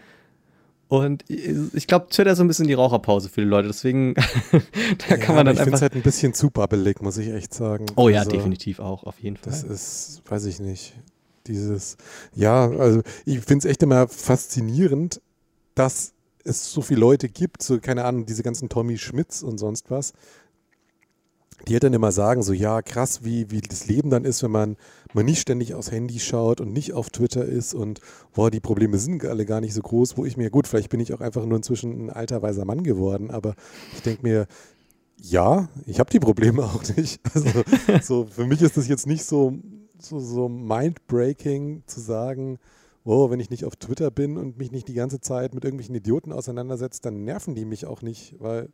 Und ich glaube, Twitter ist so ein bisschen die Raucherpause für die Leute, deswegen da kann ja, man dann ich einfach. Ich finde es halt ein bisschen zu babbelig, muss ich echt sagen. Oh ja, also, definitiv auch, auf jeden Fall. Das ist, weiß ich nicht. Dieses, ja, also ich finde es echt immer faszinierend, dass es so viele Leute gibt, so keine Ahnung, diese ganzen Tommy Schmidts und sonst was, die halt dann immer sagen, so ja, krass, wie, wie das Leben dann ist, wenn man, man nicht ständig aufs Handy schaut und nicht auf Twitter ist und boah, die Probleme sind alle gar nicht so groß, wo ich mir, gut, vielleicht bin ich auch einfach nur inzwischen ein alter, weiser Mann geworden, aber ich denke mir, ja, ich habe die Probleme auch nicht. Also so, für mich ist das jetzt nicht so, so, so mind-breaking zu sagen, oh, wenn ich nicht auf Twitter bin und mich nicht die ganze Zeit mit irgendwelchen Idioten auseinandersetze, dann nerven die mich auch nicht, weil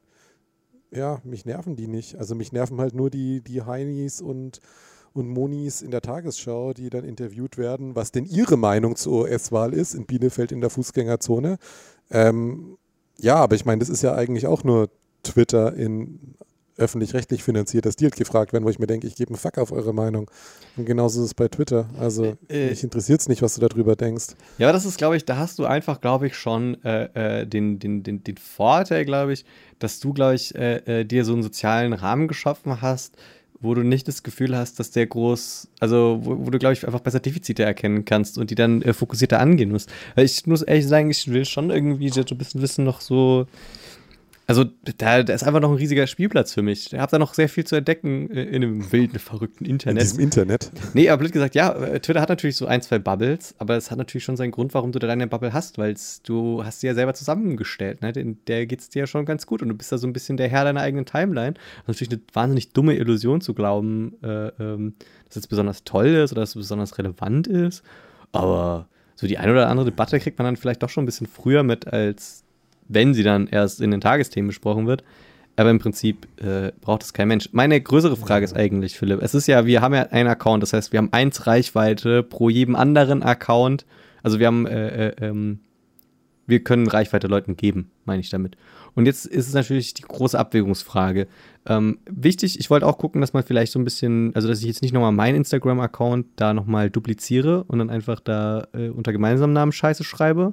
ja, mich nerven die nicht. Also mich nerven halt nur die, die Heinis und, und Monis in der Tagesschau, die dann interviewt werden, was denn ihre Meinung zur O S-Wahl ist in Bielefeld in der Fußgängerzone. Ähm, ja, aber ich meine, das ist ja eigentlich auch nur Twitter in öffentlich-rechtlich finanziert, dass die halt gefragt werden, wo ich mir denke, ich gebe einen Fuck auf eure Meinung. Und genauso ist es bei Twitter. Also äh, mich interessiert es nicht, was du darüber denkst. Ja, das ist, glaube ich, da hast du einfach, glaube ich, schon äh, den, den, den, den Vorteil, glaube ich, dass du, glaube ich, äh, dir so einen sozialen Rahmen geschaffen hast, wo du nicht das Gefühl hast, dass der groß, also wo, wo du, glaube ich, einfach besser Defizite erkennen kannst und die dann äh, fokussierter angehen musst. Weil ich muss ehrlich sagen, ich will schon irgendwie so ein bisschen wissen, noch so. Also da, da ist einfach noch ein riesiger Spielplatz für mich. Ich habe da noch sehr viel zu entdecken in einem wilden, verrückten Internet. In diesem Internet? Nee, aber blöd gesagt, ja, Twitter hat natürlich so ein, zwei Bubbles, aber es hat natürlich schon seinen Grund, warum du da deine Bubble hast, weil du hast sie ja selber zusammengestellt, ne? In der geht's dir ja schon ganz gut und du bist da so ein bisschen der Herr deiner eigenen Timeline. Das ist natürlich eine wahnsinnig dumme Illusion zu glauben, äh, ähm, dass es besonders toll ist oder dass es besonders relevant ist, aber so die eine oder andere Debatte kriegt man dann vielleicht doch schon ein bisschen früher mit, als wenn sie dann erst in den Tagesthemen besprochen wird. Aber im Prinzip äh, braucht es kein Mensch. Meine größere Frage ist eigentlich, Philipp, es ist ja, wir haben ja einen Account, das heißt, wir haben eins Reichweite pro jedem anderen Account. Also wir haben, äh, äh, ähm, wir können Reichweite Leuten geben, meine ich damit. Und jetzt ist es natürlich die große Abwägungsfrage. Ähm, wichtig, ich wollte auch gucken, dass man vielleicht so ein bisschen, also dass ich jetzt nicht nochmal meinen Instagram-Account da nochmal dupliziere und dann einfach da äh, unter gemeinsamen Namen Scheiße schreibe.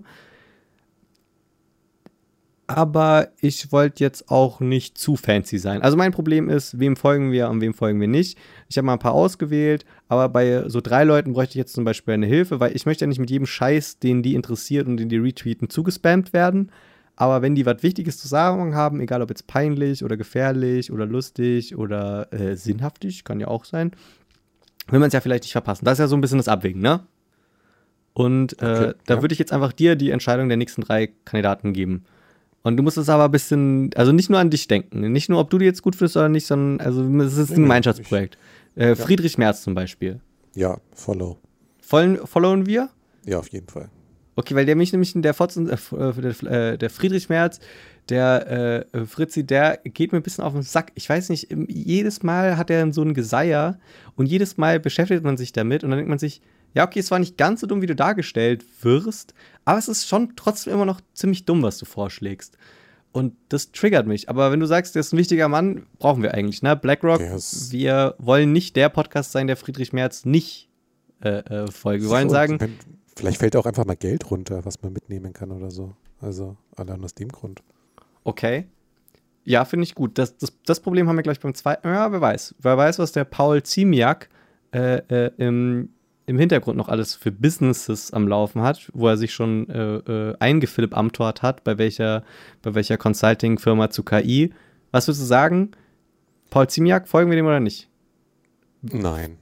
Aber ich wollte jetzt auch nicht zu fancy sein. Also mein Problem ist, wem folgen wir und wem folgen wir nicht. Ich habe mal ein paar ausgewählt, aber bei so drei Leuten bräuchte ich jetzt zum Beispiel eine Hilfe, weil ich möchte ja nicht mit jedem Scheiß, den die interessiert und den die retweeten, zugespammt werden. Aber wenn die was Wichtiges zu sagen haben, egal ob jetzt peinlich oder gefährlich oder lustig oder äh, sinnhaftig, kann ja auch sein, will man es ja vielleicht nicht verpassen. Das ist ja so ein bisschen das Abwägen, ne? Und äh, okay, da ja. würde ich jetzt einfach dir die Entscheidung der nächsten drei Kandidaten geben. Und du musst es aber ein bisschen, also nicht nur an dich denken, nicht nur, ob du die jetzt gut findest oder nicht, sondern, also es ist ein Nee, Gemeinschaftsprojekt. Ich, äh, ja. Friedrich Merz zum Beispiel. Ja, follow. Folgen, followen wir? Ja, auf jeden Fall. Okay, weil der mich nämlich, der, Fotzen, äh, der, der Friedrich Merz, der äh, Fritzi, der geht mir ein bisschen auf den Sack. Ich weiß nicht, jedes Mal hat er so einen Geseier und jedes Mal beschäftigt man sich damit und dann denkt man sich, ja, okay, es war nicht ganz so dumm, wie du dargestellt wirst, aber es ist schon trotzdem immer noch ziemlich dumm, was du vorschlägst. Und das triggert mich. Aber wenn du sagst, der ist ein wichtiger Mann, brauchen wir eigentlich, ne? BlackRock, Yes. Wir wollen nicht der Podcast sein, der Friedrich Merz nicht äh, äh, folgt. Wir wollen sagen, vielleicht fällt auch einfach mal Geld runter, was man mitnehmen kann oder so. Also allein aus dem Grund. Okay. Ja, finde ich gut. Das, das, das Problem haben wir gleich beim zweiten. Ja, wer weiß. Wer weiß, was der Paul Ziemiak äh, äh, im im Hintergrund noch alles für Businesses am Laufen hat, wo er sich schon äh, äh, eingefilipamtort hat, bei welcher, bei welcher Consulting-Firma zu K I. Was würdest du sagen? Paul Ziemiak, folgen wir dem oder nicht? Nein.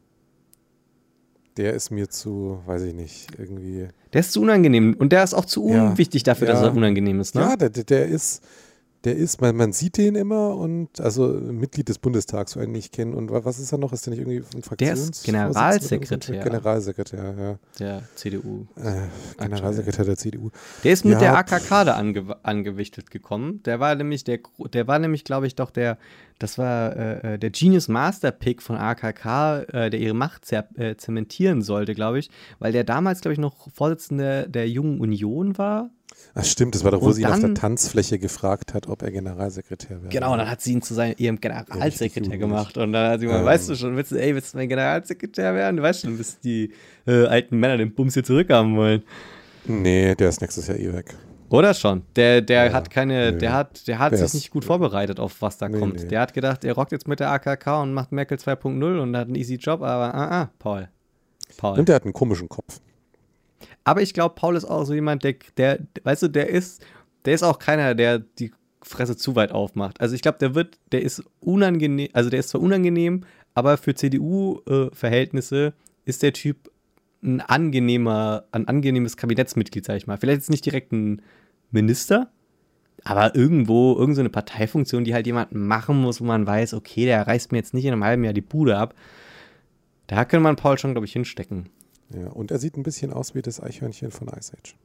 Der ist mir zu, weiß ich nicht, irgendwie. Der ist zu unangenehm und der ist auch zu Ja, unwichtig dafür, ja, dass er unangenehm ist, ne? Ja, der, der ist, der ist, man, man sieht den immer und also Mitglied des Bundestags, so einen ich kenne. Und was ist er noch? Ist der nicht irgendwie ein Fraktions- Der ist Generalsekretär. Generalsekretär, ja. Der C D U. Äh, Generalsekretär der C D U. Der ist mit Ja, der A K K da ange angewichtet gekommen. Der war nämlich, der, der war nämlich, glaube ich, doch der, das war äh, der Genius Master Pick von A K K, äh, der ihre Macht zer äh, zementieren sollte, glaube ich, weil der damals, glaube ich, noch Vorsitzender der Jungen Union war. Ach stimmt, das war doch, wo Und sie ihn auf der dann- Tanzfläche gefragt hat, ob er Generalsekretär wäre. Genau, und dann hat sie ihn zu seinem, ihrem Generalsekretär Ja, gemacht. Und dann hat sie gesagt, Ähm. weißt du schon, willst du, ey, willst du mein Generalsekretär werden? Du weißt schon, bis die äh, alten Männer den Bums hier zurückhaben wollen. Nee, der ist nächstes Jahr eh weg. Oder schon? Der, der Ja, hat keine, nö. der hat, der hat Der sich ist- nicht gut vorbereitet auf was da Nee, kommt. nee. Der hat gedacht, er rockt jetzt mit der A K K und macht Merkel zwei Punkt null und hat einen easy Job, aber ah, ah, Paul. Paul. Und der hat einen komischen Kopf. Aber ich glaube, Paul ist auch so jemand, der, der, weißt du, der ist, der ist auch keiner, der die Fresse zu weit aufmacht. Also ich glaube, der wird, der ist unangenehm, also der ist zwar unangenehm, aber für C D U-Verhältnisse ist der Typ ein angenehmer, ein angenehmes Kabinettsmitglied, sag ich mal. Vielleicht jetzt nicht direkt ein Minister, aber irgendwo, irgend so eine Parteifunktion, die halt jemand machen muss, wo man weiß, okay, der reißt mir jetzt nicht in einem halben Jahr die Bude ab. Da könnte man Paul schon, glaube ich, hinstecken. Ja, und er sieht ein bisschen aus wie das Eichhörnchen von Ice Age.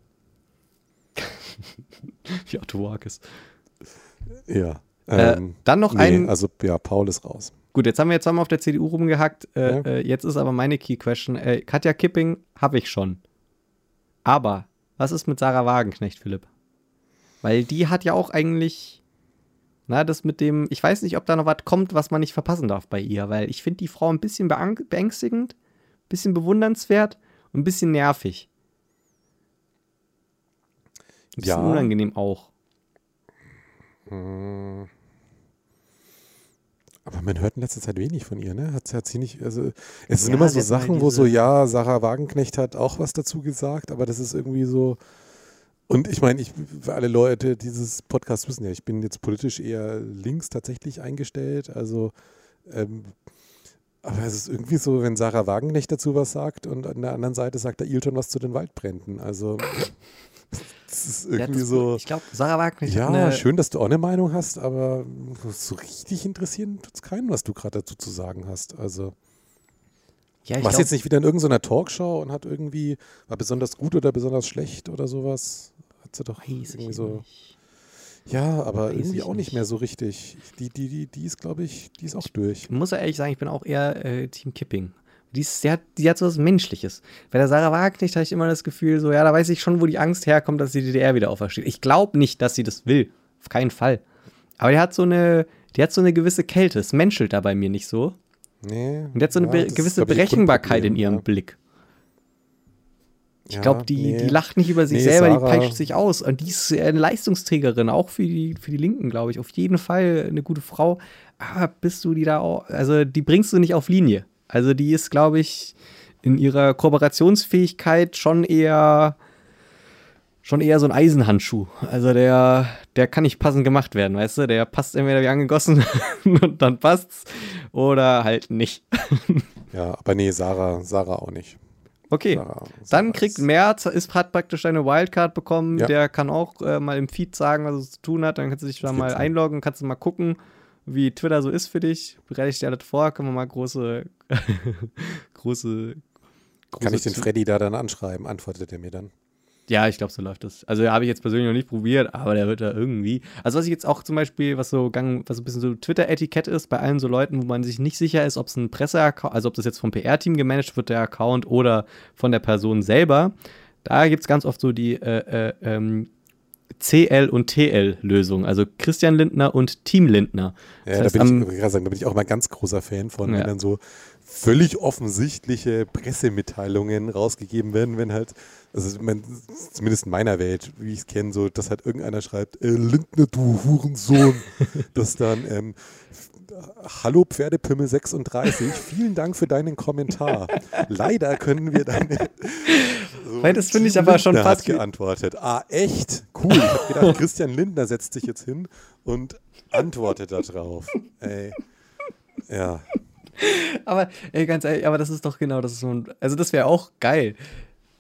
Wie Otto Walkes. Ja. Äh, Ähm, dann noch nee, ein, also ja, Paul ist raus. gut, jetzt haben wir jetzt haben wir auf der C D U rumgehackt. Äh, Ja. äh, jetzt ist aber meine Key Question. Äh, Katja Kipping habe ich schon. Aber was ist mit Sarah Wagenknecht, Philipp? Weil die hat ja auch eigentlich, na, das mit dem, ich weiß nicht, ob da noch was kommt, was man nicht verpassen darf bei ihr, weil ich finde die Frau ein bisschen beang- beängstigend, ein bisschen bewundernswert und ein bisschen nervig. Ein bisschen Ja. unangenehm auch. Mm. Aber man hört in letzter Zeit wenig von ihr, ne? Hat, hat sie nicht, also es sind Ja, immer so sie hat mal Sachen, wo so, diese- ja, Sarah Wagenknecht hat auch was dazu gesagt, aber das ist irgendwie so. Und ich meine, ich, für alle Leute dieses Podcasts wissen ja, ich bin jetzt politisch eher links tatsächlich eingestellt, also ähm, aber es ist irgendwie so, wenn Sarah Wagenknecht dazu was sagt und an der anderen Seite sagt der Ailton was zu den Waldbränden, also das ist Ja, irgendwie das- so. Ich glaube, Sarah Wagenknecht Ja, hat eine, schön, dass du auch eine Meinung hast, aber so richtig interessieren tut es keinen, was du gerade dazu zu sagen hast. Also, ja, ich warst glaub, jetzt nicht wieder in irgendeiner Talkshow und hat irgendwie, war besonders gut oder besonders schlecht oder sowas? Hat sie doch weiß irgendwie ich so. nicht. Ja, aber Weiß irgendwie ich auch nicht nicht. mehr so richtig. Die, die, die, die ist, glaube ich, die ist auch durch. Ich muss ja ehrlich sagen, ich bin auch eher äh, Team Kipping. Die, ist, die, hat, die hat so was Menschliches. Bei der Sarah Wagenknecht habe ich immer das Gefühl, so, ja, da weiß ich schon, wo die Angst herkommt, dass die D D R wieder aufersteht. Ich glaube nicht, dass sie das will. Auf keinen Fall. Aber die hat so eine, die hat so eine gewisse Kälte. Es menschelt da bei mir nicht so. Nee. Und die hat so eine ja, be das ist, gewisse glaub ich, ihr Berechenbarkeit in Grundproblem, ihrem ja. Blick. Ich Ja, glaube, die, nee. die lacht nicht über sich Nee, selber, Sarah- die peitscht sich aus. Und die ist eine Leistungsträgerin, auch für die, für die Linken, glaube ich. Auf jeden Fall eine gute Frau. Aber bist du die da auch, also die bringst du nicht auf Linie. Also die ist, glaube ich, in ihrer Kooperationsfähigkeit schon eher, schon eher so ein Eisenhandschuh. Also der, der kann nicht passend gemacht werden, weißt du? Der passt entweder wie angegossen und dann passt's oder halt nicht. Ja, aber nee, Sarah, Sarah auch nicht. Okay. Sarah, Dann Sarah kriegt ist- Merz, ist, hat praktisch eine Wildcard bekommen, Ja. der kann auch äh, mal im Feed sagen, was es zu tun hat, dann kannst du dich da Auf jeden mal Fall. einloggen, kannst du mal gucken, wie Twitter so ist für dich, bereite ich dir alles vor, können wir mal große, große, große Kann ich den Tw- Freddy da dann anschreiben? Antwortet er mir dann. Ja, ich glaube, so läuft das. Also habe ich jetzt persönlich noch nicht probiert, aber der wird da irgendwie. Also was ich jetzt auch zum Beispiel, was so gang, was so ein bisschen so Twitter-Etikett ist, bei allen so Leuten, wo man sich nicht sicher ist, ob es ein Presse-Account, also ob das jetzt vom P R-Team gemanagt wird, der Account, oder von der Person selber, da gibt es ganz oft so die äh, äh, ähm, C L- und T L-Lösung, also Christian Lindner und Team Lindner. Ja, Das heißt, da, bin am- ich, ich gerade sagen, da bin ich auch mal ganz großer Fan von, Ja. wenn dann so völlig offensichtliche Pressemitteilungen rausgegeben werden, wenn halt, also man, zumindest in meiner Welt, wie ich es kenne, so, dass halt irgendeiner schreibt, äh, Lindner, du Hurensohn, dass dann, ähm, Hallo Pferdepimmel sechsunddreißig, vielen Dank für deinen Kommentar. Leider können wir deine. So, Weil das finde ich Team aber schon Lindner fast hat wie- geantwortet. Ah, echt? Cool. Ich habe gedacht, Christian Lindner setzt sich jetzt hin und antwortet da drauf. Ey. Ja. Aber, ey, ganz ehrlich, aber das ist doch genau das ist so ein, also das wäre auch geil.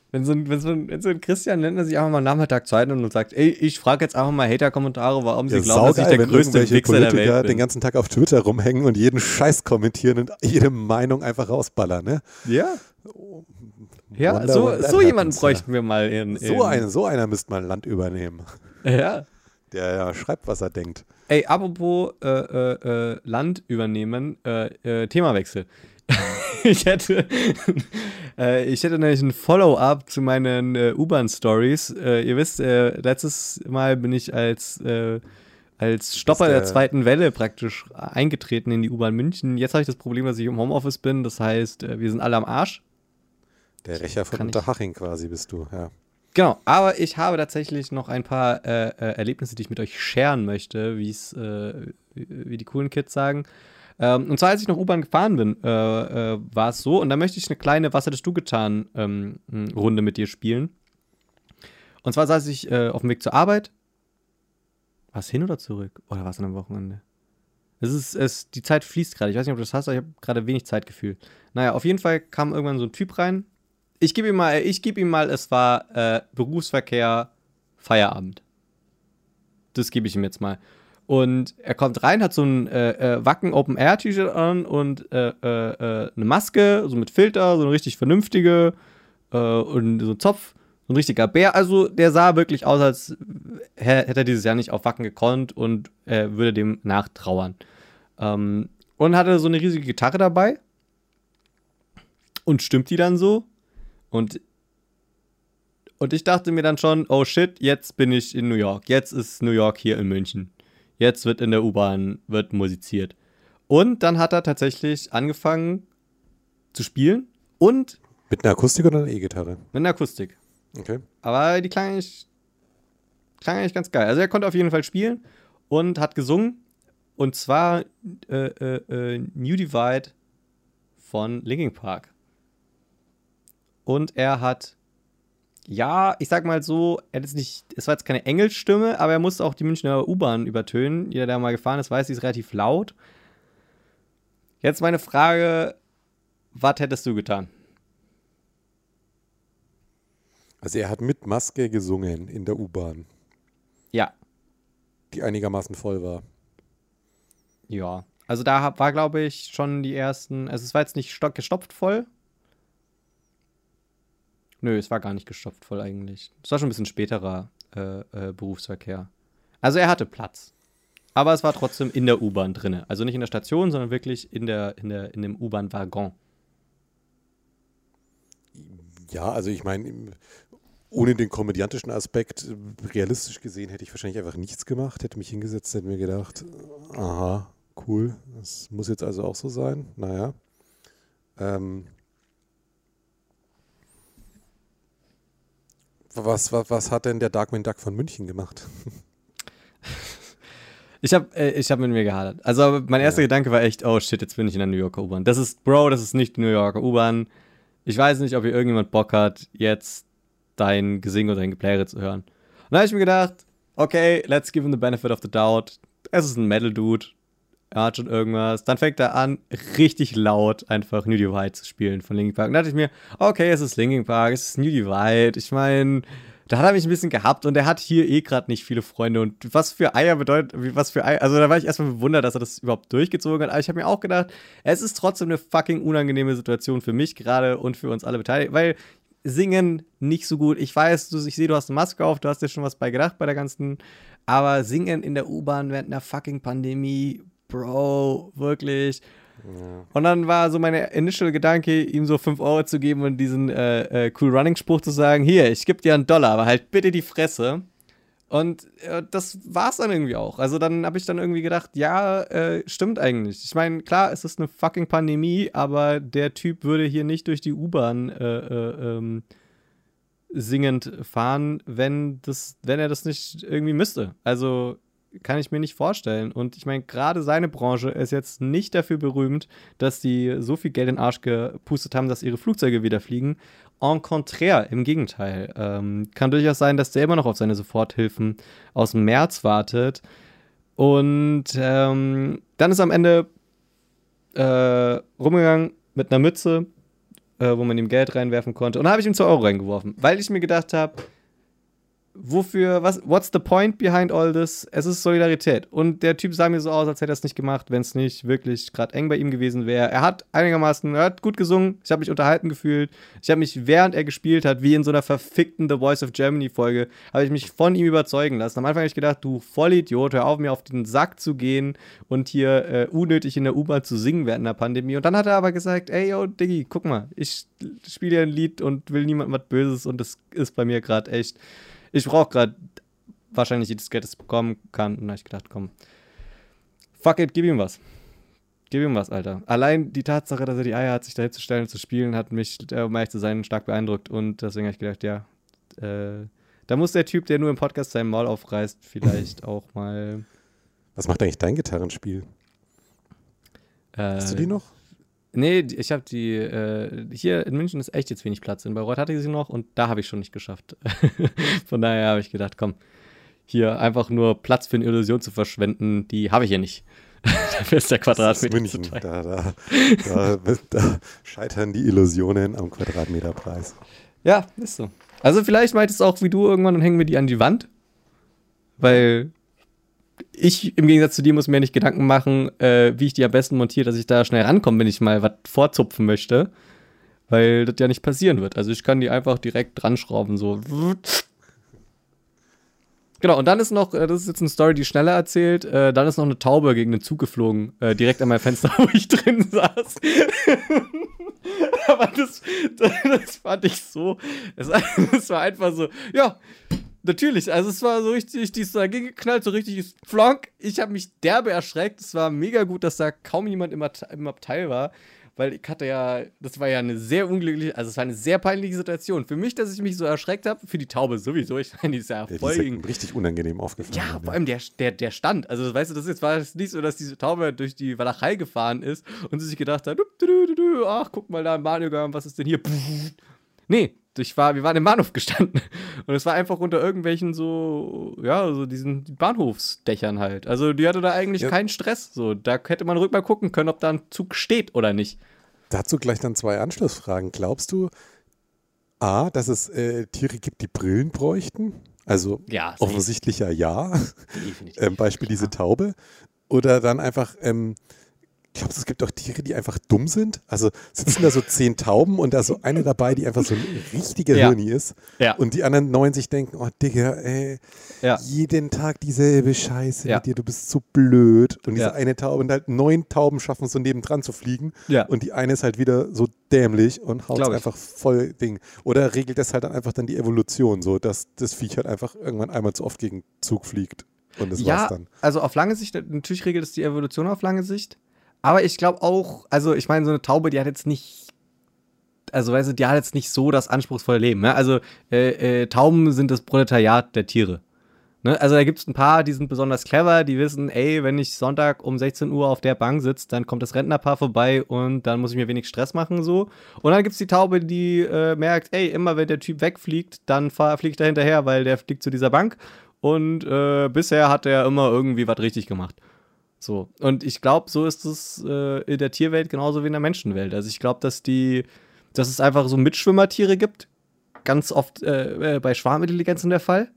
Wenn so ein, wenn so ein, wenn so ein Christian Lindner sich einfach mal Nachmittag Zeit nimmt und sagt, ey, ich frage jetzt einfach mal Hater-Kommentare, warum sie Ja, glauben, dass ich saugeil, der wenn größte irgendwelche Wichser der Politiker Welt bin. den ganzen Tag auf Twitter rumhängen und jeden Scheiß kommentieren und jede Meinung einfach rausballern, ne? Ja. Ja, Wonder so, what that so jemanden happens, bräuchten wir mal in. in So, ein, so einer müsste mal ein Land übernehmen. Ja. Der ja schreibt, was er denkt. Ey, apropos äh, äh, äh, Land übernehmen, äh, äh, Themawechsel. ich hätte äh, ich hätte nämlich ein Follow-up zu meinen äh, U-Bahn-Stories. Äh, ihr wisst, äh, letztes Mal bin ich als, äh, als Stopper der, der zweiten Welle praktisch eingetreten in die U-Bahn München. Jetzt habe ich das Problem, dass ich im Homeoffice bin. Das heißt, äh, wir sind alle am Arsch. Der Rächer von Unterhaching quasi bist du, ja. Genau, aber ich habe tatsächlich noch ein paar äh, äh, Erlebnisse, die ich mit euch sharen möchte, wie es, äh, wie die coolen Kids sagen. Ähm, und zwar, als ich noch U-Bahn gefahren bin, äh, äh, war es so, und da möchte ich eine kleine Was hättest du getan ähm, Runde mit dir spielen. Und zwar saß ich äh, auf dem Weg zur Arbeit. War es hin oder zurück? Oder war es am Wochenende? Es ist, es, die Zeit fließt gerade. Ich weiß nicht, ob du das hast, aber ich habe gerade wenig Zeitgefühl. Naja, auf jeden Fall kam irgendwann so ein Typ rein. Ich gebe ihm mal, ich gebe ihm mal, es war äh, Berufsverkehr, Feierabend. Das gebe ich ihm jetzt mal. Und er kommt rein, hat so ein äh, äh, Wacken Open Air T-Shirt an und äh, äh, eine Maske, so mit Filter, so eine richtig vernünftige äh, und so ein Zopf, so ein richtiger Bär. Also der sah wirklich aus, als hätte er dieses Jahr nicht auf Wacken gekonnt und äh, würde dem nachtrauern. Ähm, und hatte so eine riesige Gitarre dabei und stimmt die dann so. Und, und ich dachte mir dann schon, oh shit, jetzt bin ich in New York. Jetzt ist New York hier in München. Jetzt wird in der U-Bahn, wird musiziert. Und dann hat er tatsächlich angefangen zu spielen und... Mit einer Akustik oder einer E-Gitarre? Mit einer Akustik. Okay. Aber die klang eigentlich, klang eigentlich ganz geil. Also er konnte auf jeden Fall spielen und hat gesungen. Und zwar äh, äh, äh, New Divide von Linkin Park. Und er hat, ja, ich sag mal so, er hat jetzt nicht, es war jetzt keine Engelsstimme, aber er musste auch die Münchner U-Bahn übertönen. Jeder, der mal gefahren ist, weiß, sie ist relativ laut. Jetzt meine Frage, was hättest du getan? Also er hat mit Maske gesungen in der U-Bahn. Ja. Die einigermaßen voll war. Ja, also da war, glaube ich, schon die ersten, also es war jetzt nicht stock gestopft voll. Nö, es war gar nicht gestopft voll eigentlich. Es war schon ein bisschen späterer äh, äh, Berufsverkehr. Also er hatte Platz. Aber es war trotzdem in der U-Bahn drinne. Also nicht in der Station, sondern wirklich in, der, in, der, in dem U-Bahn-Waggon. Ja, also ich meine, ohne den komödiantischen Aspekt, realistisch gesehen, hätte ich wahrscheinlich einfach nichts gemacht. Hätte mich hingesetzt, hätte mir gedacht, aha, cool, das muss jetzt also auch so sein. Naja. Ähm... Was, was, was hat denn der Darkwing Duck von München gemacht? Ich habe äh, ich hab mit mir gehadert. Also mein erster ja. Gedanke war echt, oh shit, jetzt bin ich in der New Yorker U-Bahn. Das ist, Bro, das ist nicht die New Yorker U-Bahn. Ich weiß nicht, ob hier irgendjemand Bock hat, jetzt dein Gesing oder dein Gepläre zu hören. Und dann habe ich mir gedacht, okay, let's give him the benefit of the doubt. Es ist ein Metal-Dude. Er hat schon irgendwas. Dann fängt er an, richtig laut einfach New Divide zu spielen von Linkin Park. Und da dachte ich mir, okay, es ist Linkin Park, es ist New Divide. Ich meine, da hat er mich ein bisschen gehabt und er hat hier eh gerade nicht viele Freunde. Und was für Eier bedeutet, was für Eier, also da war ich erstmal bewundert, dass er das überhaupt durchgezogen hat. Aber ich habe mir auch gedacht, es ist trotzdem eine fucking unangenehme Situation für mich gerade und für uns alle Beteiligten, weil singen nicht so gut. Ich weiß, du, ich sehe, du hast eine Maske auf, du hast dir schon was bei gedacht bei der ganzen, aber singen in der U-Bahn während einer fucking Pandemie, Bro, wirklich. Ja. Und dann war so meine initial Gedanke, ihm so fünf Euro zu geben und diesen äh, äh, Cool Running Spruch zu sagen, hier, ich gebe dir einen Dollar, aber halt bitte die Fresse. Und äh, das war's dann irgendwie auch. Also dann habe ich dann irgendwie gedacht, ja, äh, stimmt eigentlich. Ich meine, klar, es ist eine fucking Pandemie, aber der Typ würde hier nicht durch die U-Bahn äh, äh, ähm, singend fahren, wenn, das, wenn er das nicht irgendwie müsste. Also kann ich mir nicht vorstellen. Und ich meine, gerade seine Branche ist jetzt nicht dafür berühmt, dass die so viel Geld in den Arsch gepustet haben, dass ihre Flugzeuge wieder fliegen. En contraire, im Gegenteil. Ähm, kann durchaus sein, dass der immer noch auf seine Soforthilfen aus dem März wartet. Und ähm, dann ist am Ende äh, rumgegangen mit einer Mütze, äh, wo man ihm Geld reinwerfen konnte. Und da habe ich ihm zwei Euro reingeworfen, weil ich mir gedacht habe, wofür, was, what's the point behind all this? Es ist Solidarität. Und der Typ sah mir so aus, als hätte er es nicht gemacht, wenn es nicht wirklich gerade eng bei ihm gewesen wäre. Er hat einigermaßen, er hat gut gesungen, ich habe mich unterhalten gefühlt. Ich habe mich, während er gespielt hat, wie in so einer verfickten The Voice of Germany Folge, habe ich mich von ihm überzeugen lassen. Am Anfang habe ich gedacht, du Vollidiot, hör auf, mir auf den Sack zu gehen und hier äh, unnötig in der U-Bahn zu singen während der Pandemie. Und dann hat er aber gesagt, ey, yo, Diggi, guck mal, ich spiele hier ein Lied und will niemandem was Böses und das ist bei mir gerade echt. Ich brauche gerade wahrscheinlich jedes Geld, das ich bekommen kann. Und da habe ich gedacht, komm, fuck it, gib ihm was. Gib ihm was, Alter. Allein die Tatsache, dass er die Eier hat, sich da hinzustellen und zu spielen, hat mich, äh, um ehrlich zu sein, stark beeindruckt. Und deswegen habe ich gedacht, ja, äh, da muss der Typ, der nur im Podcast seinen Maul aufreißt, vielleicht auch mal... Was macht eigentlich dein Gitarrenspiel? Äh, Hast du die noch? Nee, ich habe die, äh, hier in München ist echt jetzt wenig Platz. In Bayreuth hatte ich sie noch und da habe ich schon nicht geschafft. Von daher habe ich gedacht, komm, hier einfach nur Platz für eine Illusion zu verschwenden, die habe ich hier nicht. Dafür ist der Quadratmeter das ist München. Da, da, da, da scheitern die Illusionen am Quadratmeterpreis. Ja, ist so. Also vielleicht meintest du auch wie du irgendwann und hängen wir die an die Wand, weil... Ich, im Gegensatz zu dir, muss mir nicht Gedanken machen, äh, wie ich die am besten montiere, dass ich da schnell rankomme, wenn ich mal was vorzupfen möchte. Weil das ja nicht passieren wird. Also ich kann die einfach direkt dran schrauben, so. Genau, und dann ist noch, äh, das ist jetzt eine Story, die schneller erzählt, äh, dann ist noch eine Taube gegen den Zug geflogen, äh, direkt an meinem Fenster, wo ich drin saß. Aber das, das, das fand ich so, das, das war einfach so, ja, natürlich, also es war so richtig, die ist da geknallt, so richtig flonk. Ich habe mich derbe erschreckt. Es war mega gut, dass da kaum jemand im, im Abteil war, weil ich hatte ja, das war ja eine sehr unglückliche, also es war eine sehr peinliche Situation. Für mich, dass ich mich so erschreckt habe, für die Taube sowieso, ich meine, die ist ja voll... Ja, die ist ja richtig unangenehm aufgefallen. Ja, vor allem der, der, der Stand, also weißt du, das jetzt war es nicht so, dass diese Taube durch die Walachei gefahren ist und sie sich gedacht hat, du, du, du, du, ach, guck mal da im Bahnübergang, was ist denn hier? Nee, ich war, wir waren im Bahnhof gestanden und es war einfach unter irgendwelchen so, ja, so diesen Bahnhofsdächern halt. Also die hatte da eigentlich ja. keinen Stress. So, da hätte man ruhig mal gucken können, ob da ein Zug steht oder nicht. Dazu gleich dann zwei Anschlussfragen. Glaubst du, A, dass es äh, Tiere gibt, die Brillen bräuchten? Also ja, offensichtlicher ja. ähm, Beispiel diese Taube. Oder dann einfach, ähm, glaubst du, es gibt auch Tiere, die einfach dumm sind? Also sitzen da so zehn Tauben und da ist so eine dabei, die einfach so ein richtiger ja. Hirni ist. Ja. Und die anderen neun sich denken, oh Digga, ey, ja. jeden Tag dieselbe Scheiße ja. mit dir, du bist so blöd. Und diese ja. eine Taube und halt neun Tauben schaffen es so nebendran zu fliegen. Ja. Und die eine ist halt wieder so dämlich und haut einfach voll Ding. Oder regelt das halt dann einfach dann die Evolution so, dass das Viech halt einfach irgendwann einmal zu oft gegen Zug fliegt. Und das ja, war's dann. Also auf lange Sicht, natürlich regelt es die Evolution auf lange Sicht. Aber ich glaube auch, also ich meine, so eine Taube, die hat jetzt nicht, also weißt du, die hat jetzt nicht so das anspruchsvolle Leben. Ne? Also äh, äh, Tauben sind das Proletariat der Tiere. Ne? Also da gibt es ein paar, die sind besonders clever, die wissen, ey, wenn ich Sonntag um sechzehn Uhr auf der Bank sitze, dann kommt das Rentnerpaar vorbei und dann muss ich mir wenig Stress machen so. Und dann gibt es die Taube, die äh, merkt, ey, immer wenn der Typ wegfliegt, dann fliege ich da hinterher, weil der fliegt zu dieser Bank. Und äh, bisher hat er immer irgendwie was richtig gemacht. So, und ich glaube, so ist es äh, in der Tierwelt genauso wie in der Menschenwelt. Also ich glaube, dass die, dass es einfach so Mitschwimmertiere gibt. Ganz oft äh, äh, bei Schwarmintelligenzen der Fall.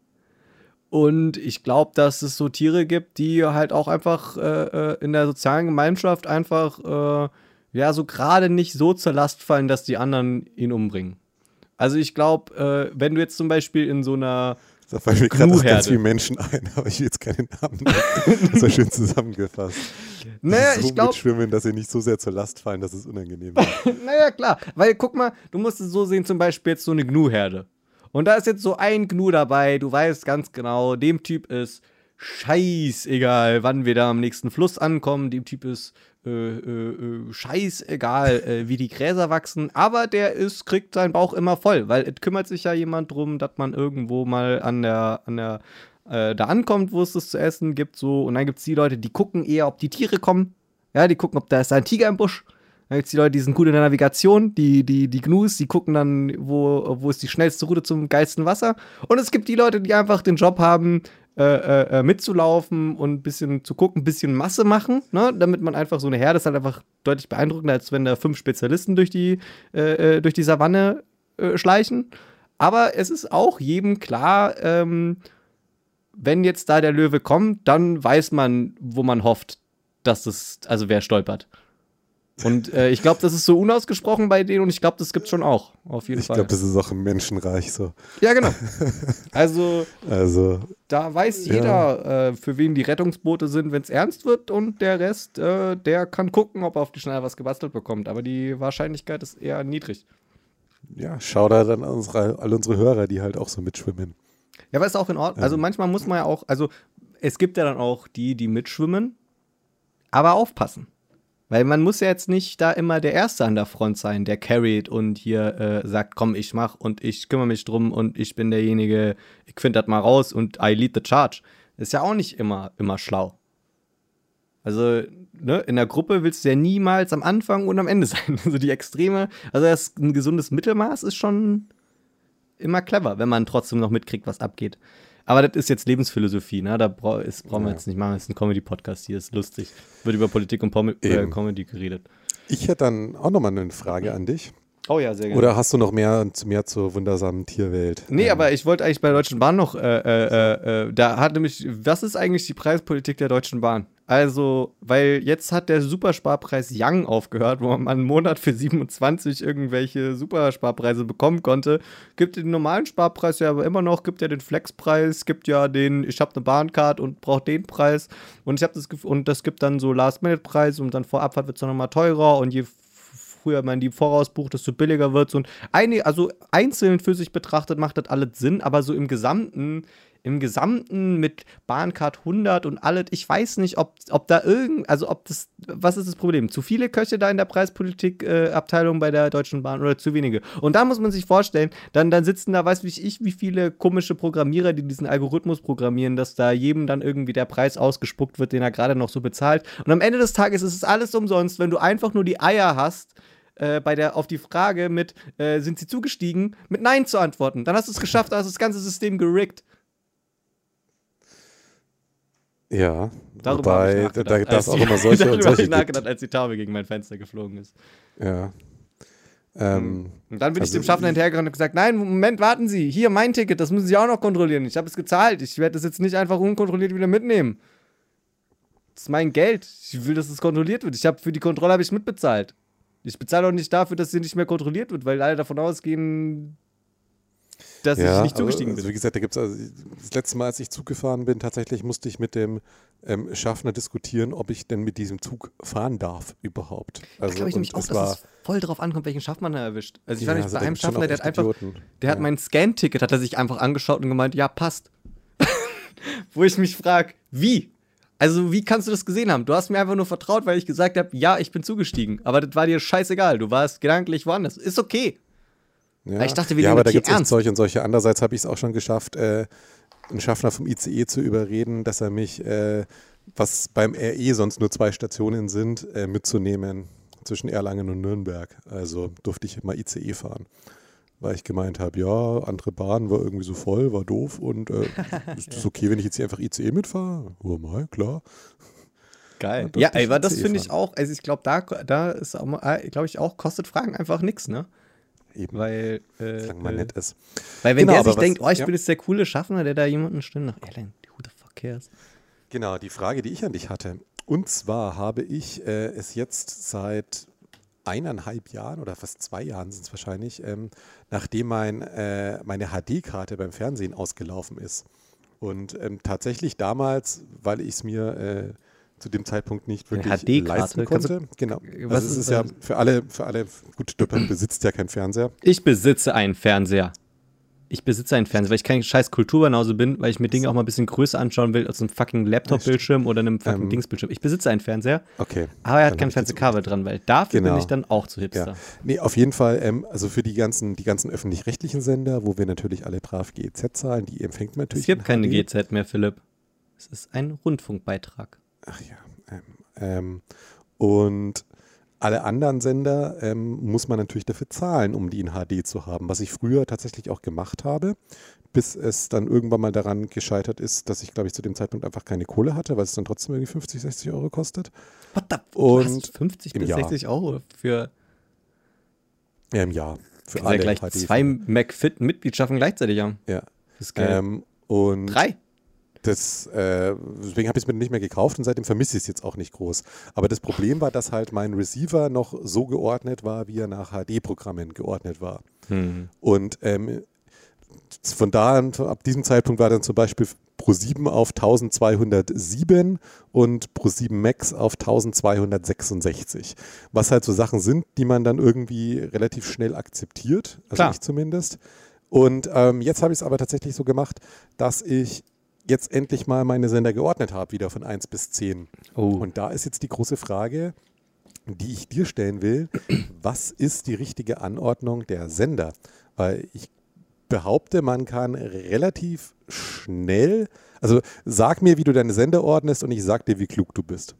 Und ich glaube, dass es so Tiere gibt, die halt auch einfach äh, in der sozialen Gemeinschaft einfach äh, ja so gerade nicht so zur Last fallen, dass die anderen ihn umbringen. Also ich glaube, äh, wenn du jetzt zum Beispiel in so einer Da fallen mir gerade ganz viele Menschen ein, aber ich will jetzt keinen Namen nennen. Das war schön zusammengefasst. Naja, so ich glaube. Schwimmen, dass sie nicht so sehr zur Last fallen, dass es unangenehm ist. Naja, klar. Weil, guck mal, du musst es so sehen, zum Beispiel jetzt so eine Gnu-Herde. Und da ist jetzt so ein Gnu dabei, du weißt ganz genau, dem Typ ist scheißegal, wann wir da am nächsten Fluss ankommen. Dem Typ ist äh, äh, scheißegal, äh, wie die Gräser wachsen. Aber der ist, kriegt seinen Bauch immer voll, weil es kümmert sich ja jemand drum, dass man irgendwo mal an der, an der, äh, da ankommt, wo es das zu essen gibt. So. Und dann gibt es die Leute, die gucken eher, ob die Tiere kommen. Ja, die gucken, ob da ist ein Tiger im Busch. Dann gibt es die Leute, die sind gut in der Navigation, die, die, die Gnus, die gucken dann, wo, wo ist die schnellste Route zum geilsten Wasser. Und es gibt die Leute, die einfach den Job haben, äh, äh, mitzulaufen und ein bisschen zu gucken, ein bisschen Masse machen, ne? Damit man einfach so eine Herde ist halt einfach deutlich beeindruckender, als wenn da fünf Spezialisten durch die, äh, durch die Savanne äh, schleichen. Aber es ist auch jedem klar, ähm, wenn jetzt da der Löwe kommt, dann weiß man, wo man hofft, dass es, also wer stolpert. Und äh, ich glaube, das ist so unausgesprochen bei denen und ich glaube, das gibt's schon auch, auf jeden ich Fall. Ich glaube, das ist auch im Menschenreich so. Ja, genau. Also, also da weiß jeder, ja. äh, für wen die Rettungsboote sind, wenn es ernst wird und der Rest, äh, der kann gucken, ob er auf die Schnelle was gebastelt bekommt. Aber die Wahrscheinlichkeit ist eher niedrig. Ja, schau da dann an unsere, all unsere Hörer, die halt auch so mitschwimmen. Ja, aber ist auch in Ordnung. Also manchmal muss man ja auch, also es gibt ja dann auch die, die mitschwimmen, aber aufpassen. Weil man muss ja jetzt nicht da immer der Erste an der Front sein, der carried und hier äh, sagt, komm, ich mach und ich kümmere mich drum und ich bin derjenige, ich finde das mal raus und I lead the charge. Das ist ja auch nicht immer, immer schlau. Also, ne, in der Gruppe willst du ja niemals am Anfang und am Ende sein. Also die Extreme, also das, ein gesundes Mittelmaß ist schon immer clever, wenn man trotzdem noch mitkriegt, was abgeht. Aber das ist jetzt Lebensphilosophie, ne? Da bra- ist, brauchen wir Ja. jetzt nicht machen. Das ist ein Comedy-Podcast hier, ist lustig. Wird über Politik und Pom- äh, Comedy geredet. Ich hätte dann auch nochmal eine Frage an dich. Oh ja, sehr gerne. Oder hast du noch mehr, mehr zur wundersamen Tierwelt? Nee, ähm, aber ich wollte eigentlich bei der Deutschen Bahn noch, äh, äh, äh, da hat nämlich, was ist eigentlich die Preispolitik der Deutschen Bahn? Also, weil jetzt hat der Supersparpreis Young aufgehört, wo man einen Monat für siebenundzwanzig irgendwelche Supersparpreise bekommen konnte. Gibt den normalen Sparpreis ja aber immer noch, gibt ja den Flexpreis, gibt ja den, ich habe eine Bahncard und brauche den Preis. Und ich habe das Gefühl, und das gibt dann so Last-Minute-Preise und dann vor Abfahrt wird es dann nochmal teurer und je früher man die vorausbucht, desto billiger wird es. Und eine, also einzeln für sich betrachtet macht das alles Sinn, aber so im Gesamten, im Gesamten mit Bahncard hundert und alles, ich weiß nicht, ob, ob da irgend, also ob das, was ist das Problem? Zu viele Köche da in der Preispolitik-Abteilung äh, bei der Deutschen Bahn oder zu wenige? Und da muss man sich vorstellen, dann, dann sitzen da, weiß ich, wie viele komische Programmierer, die diesen Algorithmus programmieren, dass da jedem dann irgendwie der Preis ausgespuckt wird, den er gerade noch so bezahlt. Und am Ende des Tages ist es alles umsonst, wenn du einfach nur die Eier hast, Äh, bei der, auf die Frage mit, äh, sind sie zugestiegen, mit Nein zu antworten. Dann hast du es geschafft, da hast du das ganze System gerickt. Ja, Darüber wobei, habe ich da, da nachgedacht, es auch als die- immer solche darüber und habe solche ich nachgedacht, gibt. als die Taube gegen mein Fenster geflogen ist. Ja. Ähm, Und dann bin also ich dem Schaffner ich- hinterhergerannt und gesagt, nein, Moment, warten Sie, hier mein Ticket, das müssen Sie auch noch kontrollieren. Ich habe es gezahlt, ich werde das jetzt nicht einfach unkontrolliert wieder mitnehmen. Das ist mein Geld, ich will, dass es kontrolliert wird. Ich habe für die Kontrolle habe ich mitbezahlt. Ich bezahle auch nicht dafür, dass sie nicht mehr kontrolliert wird, weil alle davon ausgehen, dass ja, ich nicht aber, zugestiegen also bin. wie gesagt, da gibt's also das letzte Mal, als ich Zug gefahren bin, tatsächlich musste ich mit dem ähm, Schaffner diskutieren, ob ich denn mit diesem Zug fahren darf überhaupt. Da Also glaube ich und nämlich auch, es dass war, es voll drauf ankommt, welchen Schaffner er erwischt. Also ich war ja, nicht also bei da einem gibt's schon Schaffner, auch der hat echt einfach, Idioten. der hat Ja. mein Scan-Ticket, hat er sich einfach angeschaut und gemeint, ja, passt. Wo ich mich frage, wie? Also wie kannst du das gesehen haben? Du hast mir einfach nur vertraut, weil ich gesagt habe, ja, ich bin zugestiegen. Aber das war dir scheißegal, du warst gedanklich woanders. Ist okay. Ja, Weil ich dachte, wir ja nehmen aber das da hier gibt es echt ernst. solche und solche. Andererseits habe ich es auch schon geschafft, äh, einen Schaffner vom I C E zu überreden, dass er mich, äh, was beim R E sonst nur zwei Stationen sind, äh, mitzunehmen zwischen Erlangen und Nürnberg. Also durfte ich mal I C E fahren. Weil ich gemeint habe, ja, andere Bahn war irgendwie so voll, war doof und äh, ist das okay, wenn ich jetzt hier einfach I C E mitfahre? Oh mal, klar. Geil. Ja, Ja, durfte ich aber das I C E finde ich fahren. auch, also ich glaube, da, da ist auch, glaube ich, auch, kostet Fragen einfach nichts, ne? Eben, Weil, äh, solange man äh, nett ist. weil wenn Genau, der aber sich was- denkt, oh, ich ja. bin jetzt der coole Schaffner, der da jemanden eine Stunde nach Erlangen, who the fuck cares? Genau, die Frage, die ich an dich hatte. Und zwar habe ich äh, es jetzt seit eineinhalb Jahren oder fast zwei Jahren sind es wahrscheinlich, ähm, nachdem mein, äh, meine H D-Karte beim Fernsehen ausgelaufen ist. Und ähm, tatsächlich damals, weil ich es mir äh, zu dem Zeitpunkt nicht Eine wirklich H D-Karte? leisten Kannst du- konnte. Genau. was Also es ist ist ja das? für alle, für alle, gut, Döppel besitzt ja keinen Fernseher. Ich besitze einen Fernseher. Ich besitze einen Fernseher, weil ich kein scheiß Kulturbanause bin, weil ich mir Dinge auch mal ein bisschen größer anschauen will als einem fucking Laptop-Bildschirm oder einem fucking Ähm, Dingsbildschirm. Ich besitze einen Fernseher, Okay. aber er hat dann kein hab ich dazu Fernsehkabel dran, weil dafür Genau. bin ich dann auch zu hipster. Ja. Nee, auf jeden Fall, ähm, also für die ganzen, die ganzen öffentlich-rechtlichen Sender, wo wir natürlich alle brav G E Z zahlen, die empfängt man natürlich. Es gibt in keine H D. G E Z mehr, Philipp. Es ist ein Rundfunkbeitrag. Ach ja. Ähm, ähm, und alle anderen Sender ähm, muss man natürlich dafür zahlen, um die in H D zu haben, was ich früher tatsächlich auch gemacht habe, bis es dann irgendwann mal daran gescheitert ist, dass ich, glaube ich, zu dem Zeitpunkt einfach keine Kohle hatte, weil es dann trotzdem irgendwie fünfzig, sechzig Euro kostet. What the, Und du hast fünfzig bis Jahr. sechzig Euro für Ja, im Jahr. Für alle ja gleich H D zwei McFit-Mitgliedschaften gleichzeitig haben. Ja. Das Geld. Ähm, und Drei. Das, äh, deswegen habe ich es mir nicht mehr gekauft und seitdem vermisse ich es jetzt auch nicht groß. Aber das Problem war, dass halt mein Receiver noch so geordnet war, wie er nach H D-Programmen geordnet war. Hm. Und ähm, von da an, ab diesem Zeitpunkt war dann zum Beispiel ProSieben auf eintausendzweihundertsieben und ProSieben Max auf eintausendzweihundertsechsundsechzig. Was halt so Sachen sind, die man dann irgendwie relativ schnell akzeptiert, also Klar. ich zumindest. Und ähm, jetzt habe ich es aber tatsächlich so gemacht, dass ich jetzt endlich mal meine Sender geordnet habe, wieder von eins bis zehn. Oh. Und da ist jetzt die große Frage, die ich dir stellen will, was ist die richtige Anordnung der Sender? Weil ich behaupte, man kann relativ schnell, also sag mir, wie du deine Sender ordnest und ich sag dir, wie klug du bist.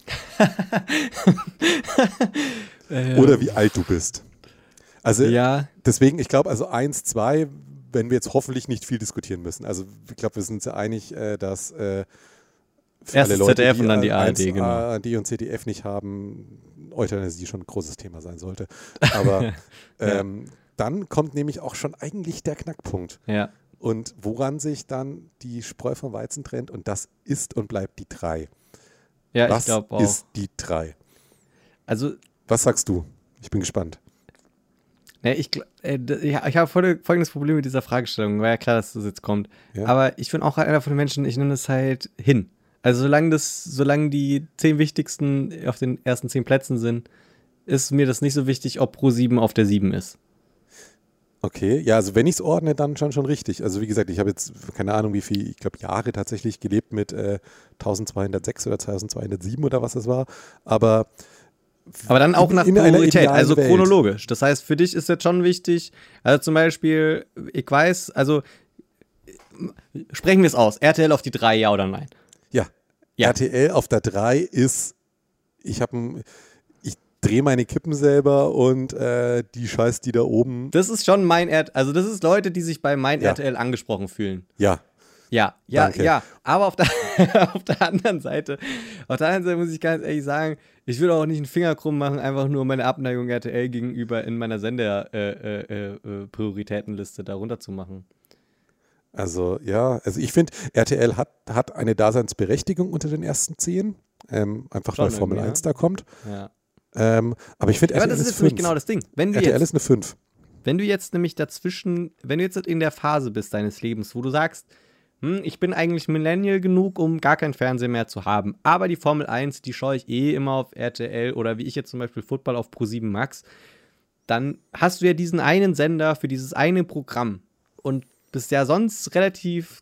Oder wie alt du bist. Also ja. deswegen, ich glaube, also eins, zwei, wenn wir jetzt hoffentlich nicht viel diskutieren müssen. Also ich glaube, wir sind uns ja einig, äh, dass äh, für Erst alle das Leute, Z D F die und dann die A R eins, D, genau. A R D und Z D F nicht haben, Euthanasie schon ein großes Thema sein sollte. Aber ja. ähm, dann kommt nämlich auch schon eigentlich der Knackpunkt. Ja. Und woran sich dann die Spreu vom Weizen trennt, und das ist und bleibt die drei. Ja, Was ich glaube auch. ist die drei? Also, was sagst du? Ich bin gespannt. Ja, ich, äh, ich habe folgendes Problem mit dieser Fragestellung. War ja klar, dass das jetzt kommt. Ja. Aber ich bin auch einer von den Menschen, ich nehme das halt hin. Also solange das, solange die zehn wichtigsten auf den ersten zehn Plätzen sind, ist mir das nicht so wichtig, ob ProSieben auf der sieben ist. Okay, ja, also wenn ich es ordne, dann schon schon richtig. Also wie gesagt, ich habe jetzt keine Ahnung, wie viel, ich glaube Jahre tatsächlich gelebt mit äh, eintausendzweihundertsechs oder eintausendzweihundertsieben oder was es war. Aber Aber dann auch nach in einer Priorität, idealen also Welt. chronologisch. Das heißt, für dich ist jetzt schon wichtig, also zum Beispiel, ich weiß, also sprechen wir es aus, R T L auf die drei, ja oder nein? Ja, Ja. R T L auf der drei ist, ich habe ein, ich drehe meine Kippen selber und äh, die Scheiß, die da oben. Das ist schon mein R T L, also das ist Leute, die sich bei mein Ja. R T L angesprochen fühlen. Ja, Ja, ja, Danke. ja. Aber auf der, auf der anderen Seite, auf der anderen Seite muss ich ganz ehrlich sagen, ich würde auch nicht einen Finger krumm machen, einfach nur meine Abneigung R T L gegenüber in meiner Sender-Prioritätenliste äh, äh, äh, darunter zu machen. also ja, also ich finde, R T L hat, hat eine Daseinsberechtigung unter den ersten zehn, ähm, einfach Schon weil Formel irgendwie, eins da kommt. Ja. Ähm, aber ich finde, Aber R T L das ist ist jetzt nämlich fünf. genau das Ding. Wenn du R T L jetzt, ist eine fünf. wenn du jetzt nämlich dazwischen, wenn du jetzt in der Phase bist deines Lebens, wo du sagst, hm, ich bin eigentlich Millennial genug, um gar keinen Fernseher mehr zu haben, aber die Formel eins, die schaue ich eh immer auf R T L oder wie ich jetzt zum Beispiel Football auf ProSieben Max, dann hast du ja diesen einen Sender für dieses eine Programm und bist ja sonst relativ,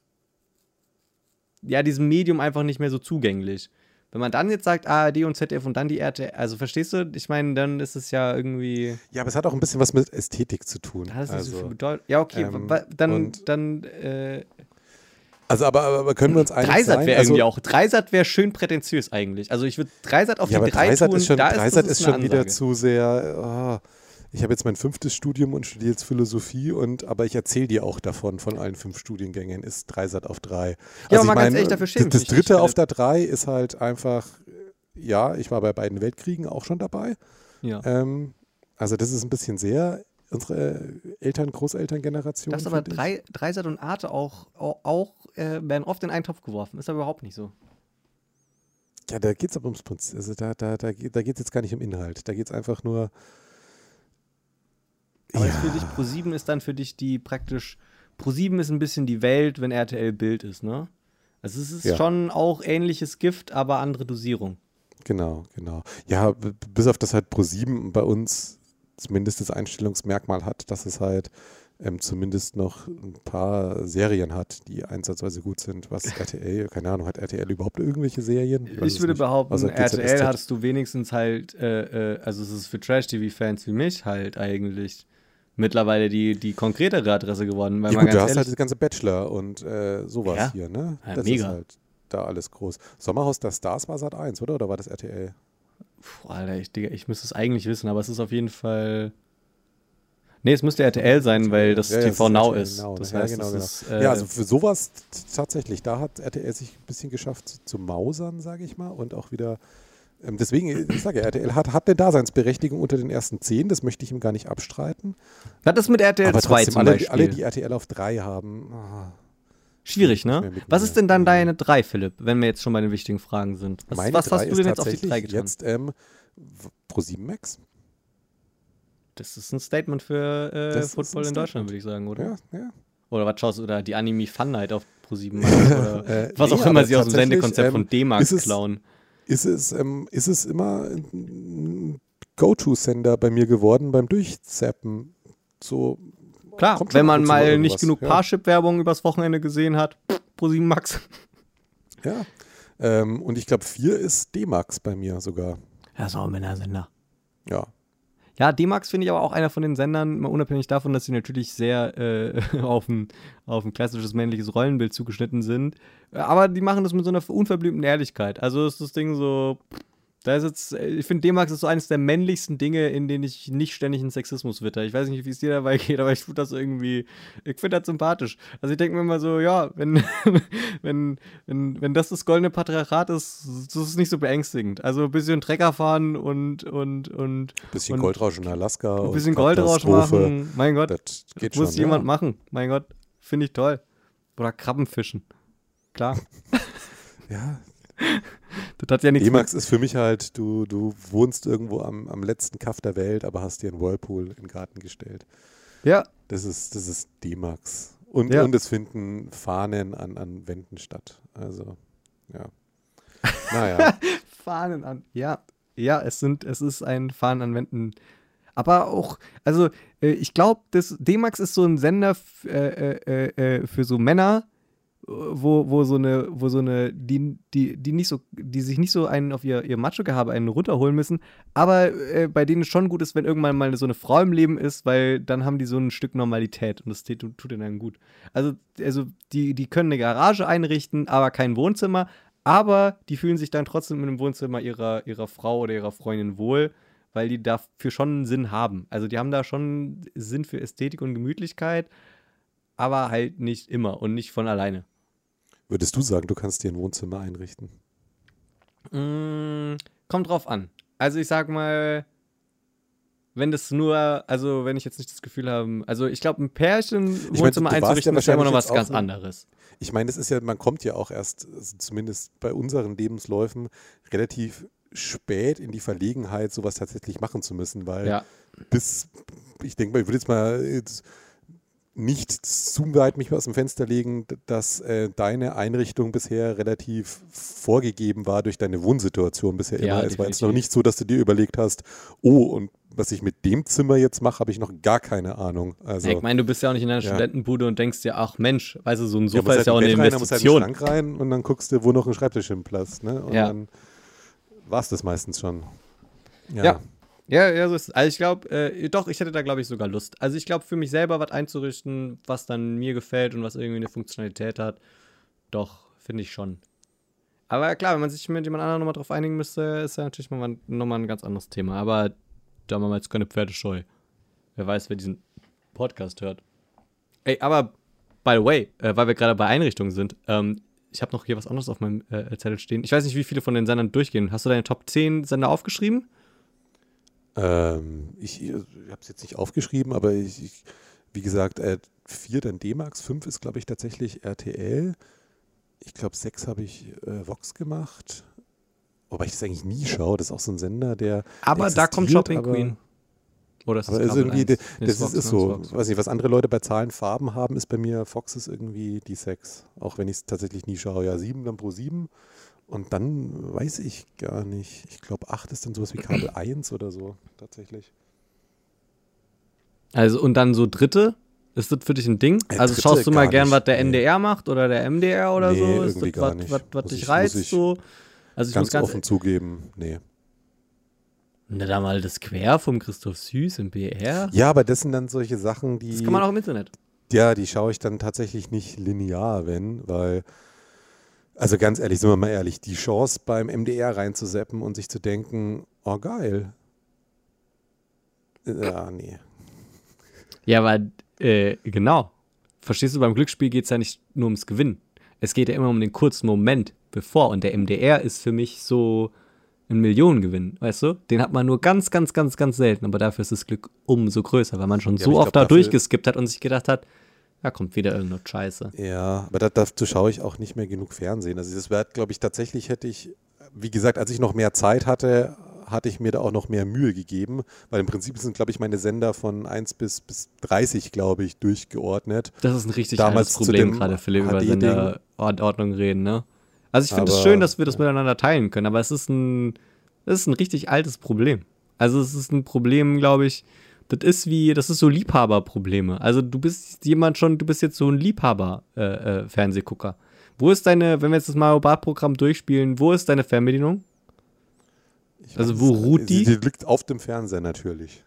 ja, diesem Medium einfach nicht mehr so zugänglich. Wenn man dann jetzt sagt A R D und Z D F und dann die R T L, also verstehst du? Ich meine, dann ist es ja irgendwie, Ja, aber es hat auch ein bisschen was mit Ästhetik zu tun. da hat es nicht so viel Also, Bedeutung. Ja, okay, ähm, wa- dann, und- dann, äh, also aber, aber können wir uns einig Dreisat sein? wäre Also, irgendwie auch. Dreisat wäre schön prätentiös eigentlich. Also ich würde Dreisat auf ja, die aber drei Dreisat tun. ist schon, da Dreisat das ist eine schon wieder Ansage. zu sehr, ah, ich habe jetzt mein fünftes Studium und studiere jetzt Philosophie, und aber ich erzähle dir auch davon, von allen fünf Studiengängen ist Dreisat auf drei. Ja, aber ich mal ganz mein, ehrlich, dafür schäme das, ich das mich dritte nicht. auf der drei ist halt einfach, ja, ich war bei beiden Weltkriegen auch schon dabei. Ja. Ähm, also das ist ein bisschen sehr unsere Eltern-, Großelterngeneration. Das aber find ich. drei, Dreisat und Arte auch, auch, auch äh, werden oft in einen Topf geworfen. Ist aber überhaupt nicht so. Ja, da geht es aber ums Prinzip. Also da, da, da, geht- da geht es jetzt gar nicht um Inhalt. Da geht es einfach nur. Aber ja. ist für dich ProSieben ist dann für dich die praktisch, ProSieben ist ein bisschen die Welt, wenn R T L Bild ist, ne? Also es ist Ja. schon auch ähnliches Gift, aber andere Dosierung. Genau, genau. Ja, b- bis auf das halt ProSieben bei uns zumindest das Einstellungsmerkmal hat, dass es halt ähm, zumindest noch ein paar Serien hat, die einsatzweise gut sind. Was R T L, keine Ahnung, hat R T L überhaupt irgendwelche Serien? weiß Ich es würde nicht. behaupten, Außer R T L G Z S Z. hattest du wenigstens halt, äh, äh, also es ist für Trash-T V-Fans wie mich halt eigentlich mittlerweile die, die konkretere Adresse geworden. Weil Ja man gut, du ganz hast halt ehrlich, das ganze Bachelor und äh, sowas Ja. hier, ne? Ja, Das mega. ist halt da alles groß. Sommerhaus der Stars war Sat eins, oder? Oder war das R T L? Puh, Alter, ich, Digga, ich müsste es eigentlich wissen, aber es ist auf jeden Fall. Nee, es müsste R T L sein, weil das ja, ja, T V Now R T L ist. Now, Das ja, heißt, genau, das genau. ist. Äh, Ja, also für sowas t- tatsächlich, da hat R T L sich ein bisschen geschafft zu, zu mausern, sage ich mal, und auch wieder. Ähm, deswegen, ich sage ja, R T L hat, hat eine Daseinsberechtigung unter den ersten zehn, das möchte ich ihm gar nicht abstreiten. Was ist mit R T L Aber zwei trotzdem, zum alle, Beispiel? alle, die R T L auf drei haben. ah, Schwierig, nicht mehr ne? mit Was mir. ist denn dann Mhm. deine drei, Philipp, wenn wir jetzt schon bei den wichtigen Fragen sind? Was, Meine was drei hast du ist denn jetzt auf die tatsächlich drei getan? jetzt ähm, ProSieben Max. Das ist ein Statement für äh, Das ist Football ein in Deutschland, Statement. würde ich sagen, oder? Ja, ja. Oder was schaust du, oder die Anime Fun Night auf ProSieben oder Äh, was nee, auch immer aber sie aus dem tatsächlich, Sendekonzept ähm, von D-Max ist es- klauen. Ist es, ähm, ist es immer ein Go-To-Sender bei mir geworden beim Durchzappen. So, Klar, kommt schon wenn ab man und zu mal mal nicht irgendwas, genug ja. Parship-Werbung übers Wochenende gesehen hat, ProSieben Max. Ja. Ähm, und ich glaube, vier ist D-Max bei mir sogar. Ja, ist auch ein Männersender. Ja. Ja, D-Max finde ich aber auch einer von den Sendern, mal unabhängig davon, dass sie natürlich sehr äh, auf, ein, auf ein klassisches männliches Rollenbild zugeschnitten sind. Aber die machen das mit so einer unverblümten Ehrlichkeit. Also ist das Ding so, da ist jetzt, ich finde D-Max ist so eines der männlichsten Dinge, in denen ich nicht ständig einen Sexismus witter. Ich weiß nicht, wie es dir dabei geht, aber ich finde das irgendwie, ich finde das sympathisch. Also ich denke mir immer so, ja, wenn, wenn, wenn, wenn das das goldene Patriarchat ist, das ist nicht so beängstigend. Also ein bisschen Trecker fahren und, und, und Bisschen Und Goldrausch in Alaska. ein und bisschen Goldrausch Katastrophe. machen. Mein Gott, Das geht muss schon. jemand ja. machen. Mein Gott, finde ich toll. Oder Krabbenfischen. Klar. Ja, Das hat ja nichts D-Max ist für mich halt, du, du wohnst irgendwo am, am letzten Kaff der Welt, aber hast dir einen Whirlpool in den Garten gestellt. mit. Ja, Das ist, das ist D-Max. Und, Ja. und es finden Fahnen an, an Wänden statt. Also, ja. Naja. Fahnen an. Ja, ja, es sind, es ist ein Fahnen an Wänden. Aber auch, also äh, ich glaube, D-Max ist so ein Sender f- äh, äh, äh, für so Männer, äh, wo, wo so eine, wo so eine, die, die, die nicht so, die sich nicht so einen auf ihr, ihr Macho-Gehabe einen runterholen müssen, aber äh, bei denen es schon gut ist, wenn irgendwann mal so eine Frau im Leben ist, weil dann haben die so ein Stück Normalität und das tut, tut ihnen dann gut. Also, also die, die können eine Garage einrichten, aber kein Wohnzimmer, aber die fühlen sich dann trotzdem in dem Wohnzimmer ihrer, ihrer Frau oder ihrer Freundin wohl, weil die dafür schon einen Sinn haben. Also die haben da schon Sinn für Ästhetik und Gemütlichkeit, aber halt nicht immer und nicht von alleine. Würdest du sagen, du kannst dir ein Wohnzimmer einrichten? Mm, kommt drauf an. Also ich sag mal, wenn das nur, also wenn ich jetzt nicht das Gefühl habe, also ich glaube, ein Pärchen meine, Wohnzimmer du warst ja einzurichten, ist ja immer noch wahrscheinlich was ganz jetzt auch- anderes. Ich meine, es ist ja, man kommt ja auch erst, also zumindest bei unseren Lebensläufen, relativ spät in die Verlegenheit, sowas tatsächlich machen zu müssen, weil Ja. bis, ich denke mal, ich würde jetzt mal jetzt nicht zu weit mich aus dem Fenster legen, dass äh, deine Einrichtung bisher relativ vorgegeben war durch deine Wohnsituation bisher Ja, immer. Es war jetzt noch definitiv. nicht so, dass du dir überlegt hast, oh, und was ich mit dem Zimmer jetzt mache, habe ich noch gar keine Ahnung. Also, Ich meine, du bist ja auch nicht in einer Ja. Studentenbude und denkst dir, ach Mensch, weißt du, so ein ja, Sofa muss ist ja auch halt eine ein Bett rein, da muss halt ein Investition. Schrank rein und dann guckst du, wo noch ein Schreibtisch im Platz. Ne? Und Ja. dann war es das meistens schon. Ja. Ja, ja, so ist es. Also ich glaube, äh, doch, ich hätte da, glaube ich, sogar Lust. Also ich glaube, für mich selber was einzurichten, was dann mir gefällt und was irgendwie eine Funktionalität hat, doch, finde ich schon. Aber klar, wenn man sich mit jemand anderem nochmal drauf einigen müsste, ist ja natürlich nochmal noch mal ein ganz anderes Thema. Aber da machen wir jetzt keine Pferdescheu. Wer weiß, wer diesen Podcast hört. Ey, aber, by the way, äh, weil wir gerade bei Einrichtungen sind, ähm, ich habe noch hier was anderes auf meinem äh, Zettel stehen. Ich weiß nicht, wie viele von den Sendern durchgehen. Hast du deine Top zehn Sender aufgeschrieben? Ähm, ich ich habe es jetzt nicht aufgeschrieben, aber ich, ich wie gesagt, äh, vier dann D-Max, fünf ist, glaube ich, tatsächlich R T L. Ich glaube, sechs habe ich äh, Vox gemacht. Wobei ich das eigentlich nie schaue. Das ist auch so ein Sender, der Aber da kommt existiert, Shopping aber, Queen. Oder ist Aber das ist Kabel irgendwie, eins? das, Nee, das ist, Vox, ist ne? so. Vox. Weiß nicht, was andere Leute bei Zahlen Farben haben, ist bei mir Fox ist irgendwie die sechs. Auch wenn ich es tatsächlich nie schaue. Ja, sieben dann pro sieben. Und dann weiß ich gar nicht. Ich glaube, acht ist dann sowas wie Kabel eins oder so, tatsächlich. Also, und dann so dritte? Ist das für dich ein Ding? Äh, Also dritte schaust du mal gar gern, nicht, was der nee. N D R macht oder der M D R oder Nee, so? Ist irgendwie das gar was, nicht. was, was Muss dich ich- reizt? muss ich So? Also ich Ganz muss ganz offen zugeben, nee. Na, da mal das Quer vom Christoph Süß im B R. Ja, aber das sind dann solche Sachen, die, Das kann man auch im Internet. ja, die schaue ich dann tatsächlich nicht linear, wenn, weil Also ganz ehrlich, sind wir mal ehrlich, die Chance beim M D R reinzuseppen und sich zu denken, oh geil. Ja, nee. Ja, aber äh, genau. Verstehst du, beim Glücksspiel geht es ja nicht nur ums Gewinnen. Es geht ja immer um den kurzen Moment bevor. Und der M D R ist für mich so ein Millionengewinn, weißt du? Den hat man nur ganz, ganz, ganz, ganz selten. Aber dafür ist das Glück umso größer, weil man schon Ja, so aber ich oft glaub, da dafür- durchgeskippt hat und sich gedacht hat, da kommt wieder irgendeine Scheiße. Ja, aber da, dazu schaue ich auch nicht mehr genug Fernsehen. Also das wäre, glaube ich, tatsächlich hätte ich, wie gesagt, als ich noch mehr Zeit hatte, hatte ich mir da auch noch mehr Mühe gegeben, weil im Prinzip sind, glaube ich, meine Sender von eins bis, bis dreißig, glaube ich, durchgeordnet. Das ist ein richtig Damals altes zu Problem, dem gerade Philipp, über H D-Ding. Senderordnung reden, ne? Also ich finde es Aber- schön, dass wir das miteinander teilen können, aber es ist ein, das ist ein richtig altes Problem. Also es ist ein Problem, glaube ich, das ist wie, das ist so Liebhaberprobleme. Also du bist jemand schon, du bist jetzt so ein Liebhaber-Fernsehgucker. wo ist deine, wenn wir jetzt das Mario Bart-Programm durchspielen, wo ist deine Fernbedienung? Ich Also weiß wo es- ruht die? Die liegt auf dem Fernseher natürlich.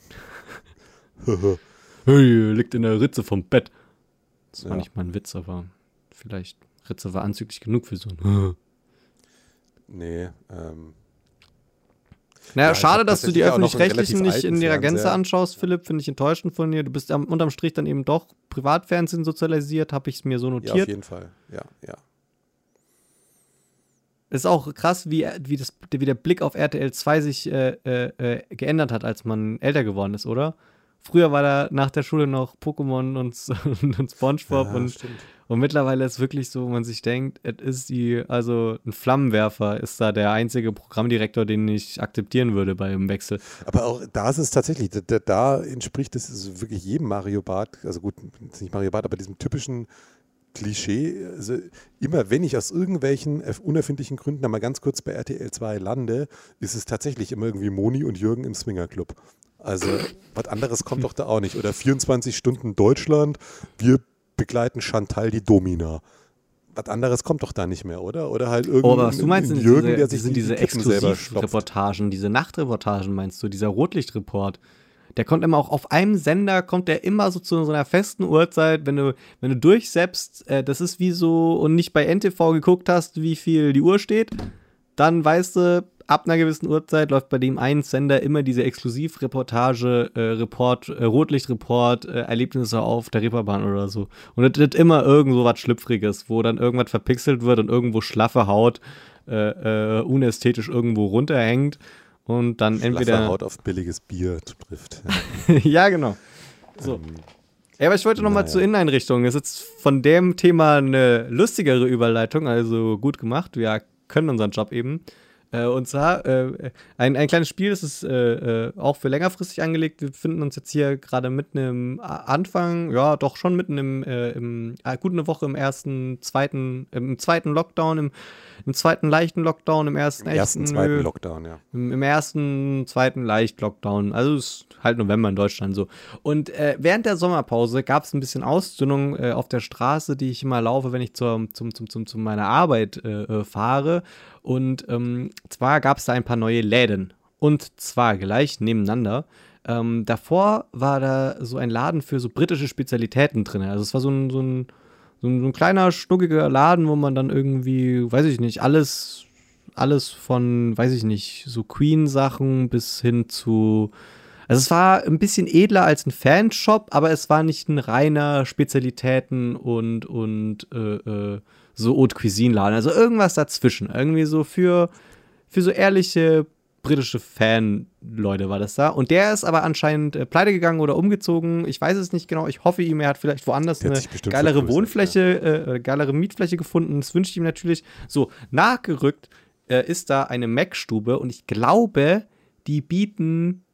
Hey, liegt in der Ritze vom Bett. Das war Ja. nicht mal ein Witz, aber vielleicht Ritze war anzüglich genug für so ein. Nee, ähm, Naja, Ja, ich schade, hab dass du die tatsächlich auch noch einen Öffentlich-Rechtlichen relativ nicht in alten ihrer Gänze Fernseher. anschaust, Philipp. Finde ich enttäuschend von dir. Du bist am, unterm Strich dann eben doch Privatfernsehen sozialisiert, habe ich es mir so ja, auf notiert. jeden Fall. Ja, ja. Ist auch krass, wie, wie, das, wie der Blick auf R T L zwei sich äh, äh, äh, geändert hat, als man älter geworden ist, oder? Früher war da nach der Schule noch Pokémon und, und, und Spongebob ja, und, stimmt. und mittlerweile ist wirklich so, wo man sich denkt, es ist die, also ein Flammenwerfer ist da der einzige Programmdirektor, den ich akzeptieren würde beim Wechsel. Aber auch da ist es tatsächlich, da, da- da entspricht es wirklich jedem Mario Bart, also gut, jetzt nicht Mario Bart, aber diesem typischen Klischee. Also immer wenn ich aus irgendwelchen erf- unerfindlichen Gründen einmal ganz kurz bei R T L zwei lande, ist es tatsächlich immer irgendwie Moni und Jürgen im Swingerclub. Also was anderes kommt doch da auch nicht. Oder vierundzwanzig Stunden Deutschland, wir begleiten Chantal die Domina. Was anderes kommt doch da nicht mehr, oder? Oder halt irgendwie Oh, aber was du meinst, sind Jürgen, diese, der die sich sind die, diese die Kippen selber stopft. Exklusivreportagen, diese Nachtreportagen, meinst du, dieser Rotlichtreport. Der kommt immer auch auf einem Sender, kommt der immer so zu so einer festen Uhrzeit, wenn du, wenn du durchseppst, äh, das ist wie so, und nicht bei N T V geguckt hast, wie viel die Uhr steht, dann weißt du, ab einer gewissen Uhrzeit läuft bei dem einen Sender immer diese Exklusivreportage, äh, Report, äh, Rotlichtreport, äh, Erlebnisse auf der Reeperbahn oder so. Und es wird immer irgend so was Schlüpfriges, wo dann irgendwas verpixelt wird und irgendwo schlaffe Haut äh, äh, unästhetisch irgendwo runterhängt und dann Schlaffe entweder Haut auf billiges Bier trifft. ja, genau. So. Ähm, Ja, aber ich wollte noch mal naja. zur Inneneinrichtung. Das ist jetzt von dem Thema eine lustigere Überleitung, also gut gemacht. Wir können unseren Job eben. Äh, und zwar äh, ein, ein kleines Spiel, das ist äh, äh, auch für längerfristig angelegt. Wir befinden uns jetzt hier gerade mitten im A- Anfang, ja, doch schon mitten im, äh, im äh, gut eine Woche im ersten, zweiten, im zweiten Lockdown, im, im zweiten leichten Lockdown, im ersten Im ersten, echten, zweiten nö. Lockdown, ja. Im, Im ersten, zweiten leicht Lockdown. Also es ist halt November in Deutschland so. Und äh, während der Sommerpause gab es ein bisschen Ausdünnung äh, auf der Straße, die ich immer laufe, wenn ich zur, zum, zum, zum, zu meiner Arbeit äh, äh, fahre. Und ähm, zwar gab es da ein paar neue Läden. Und zwar gleich nebeneinander. Ähm, davor war da so ein Laden für so britische Spezialitäten drin. Also es war so ein, so ein, so ein, so ein kleiner, schnuckiger Laden, wo man dann irgendwie, weiß ich nicht, alles alles von, weiß ich nicht, so Queen-Sachen bis hin zu. Also es war ein bisschen edler als ein Fanshop, aber es war nicht ein reiner Spezialitäten und, und äh, äh, so Haute Cuisine-Laden. Also irgendwas dazwischen. Irgendwie so für, für so ehrliche britische Fan-Leute war das da. Und der ist aber anscheinend äh, pleite gegangen oder umgezogen. Ich weiß es nicht genau. Ich hoffe ihm, er hat vielleicht woanders Der hat eine sich bestimmt geilere vergrößert, Wohnfläche, äh, geilere Mietfläche gefunden. Das wünsche ich ihm natürlich. So, nachgerückt äh, ist da eine Mac-Stube und ich glaube, die bieten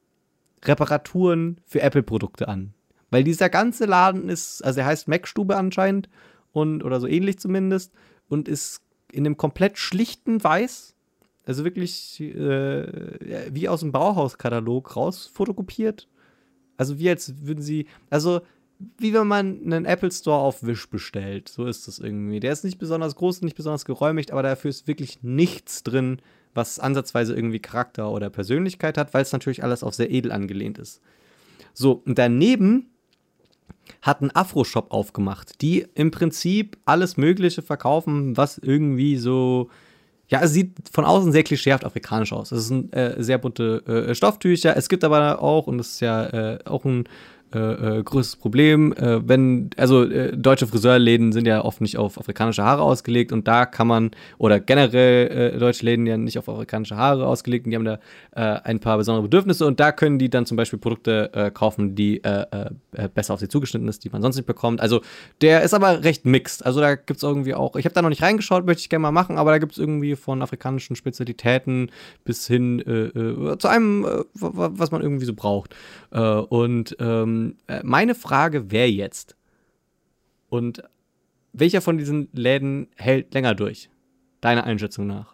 Reparaturen für Apple-Produkte an. Weil dieser ganze Laden ist, also er heißt Mac-Stube anscheinend und oder so ähnlich zumindest und ist in einem komplett schlichten Weiß, also wirklich äh, wie aus dem Bauhauskatalog rausfotokopiert. Also wie als würden sie, also wie wenn man einen Apple Store auf Wish bestellt. So ist das irgendwie. Der ist nicht besonders groß, nicht besonders geräumigt, aber dafür ist wirklich nichts drin, was ansatzweise irgendwie Charakter oder Persönlichkeit hat, weil es natürlich alles auf sehr edel angelehnt ist. So, und daneben hat einen Afro-Shop aufgemacht, die im Prinzip alles Mögliche verkaufen, was irgendwie so, ja, es sieht von außen sehr klischeehaft afrikanisch aus. Es sind äh, sehr bunte äh, Stofftücher. Es gibt aber auch, und das ist ja äh, auch ein Äh, äh, größtes Problem, äh, wenn, also äh, deutsche Friseurläden sind ja oft nicht auf afrikanische Haare ausgelegt und da kann man, oder generell äh, deutsche Läden ja nicht auf afrikanische Haare ausgelegt und die haben da äh, ein paar besondere Bedürfnisse und da können die dann zum Beispiel Produkte äh, kaufen, die äh, äh, besser auf sie zugeschnitten ist, die man sonst nicht bekommt. Also der ist aber recht mixed, also da gibt es irgendwie auch, ich habe da noch nicht reingeschaut, möchte ich gerne mal machen, aber da gibt es irgendwie von afrikanischen Spezialitäten bis hin äh, äh, zu einem, äh, was man irgendwie so braucht. Äh, und ähm, meine Frage wäre jetzt, und welcher von diesen Läden hält länger durch? Deiner Einschätzung nach?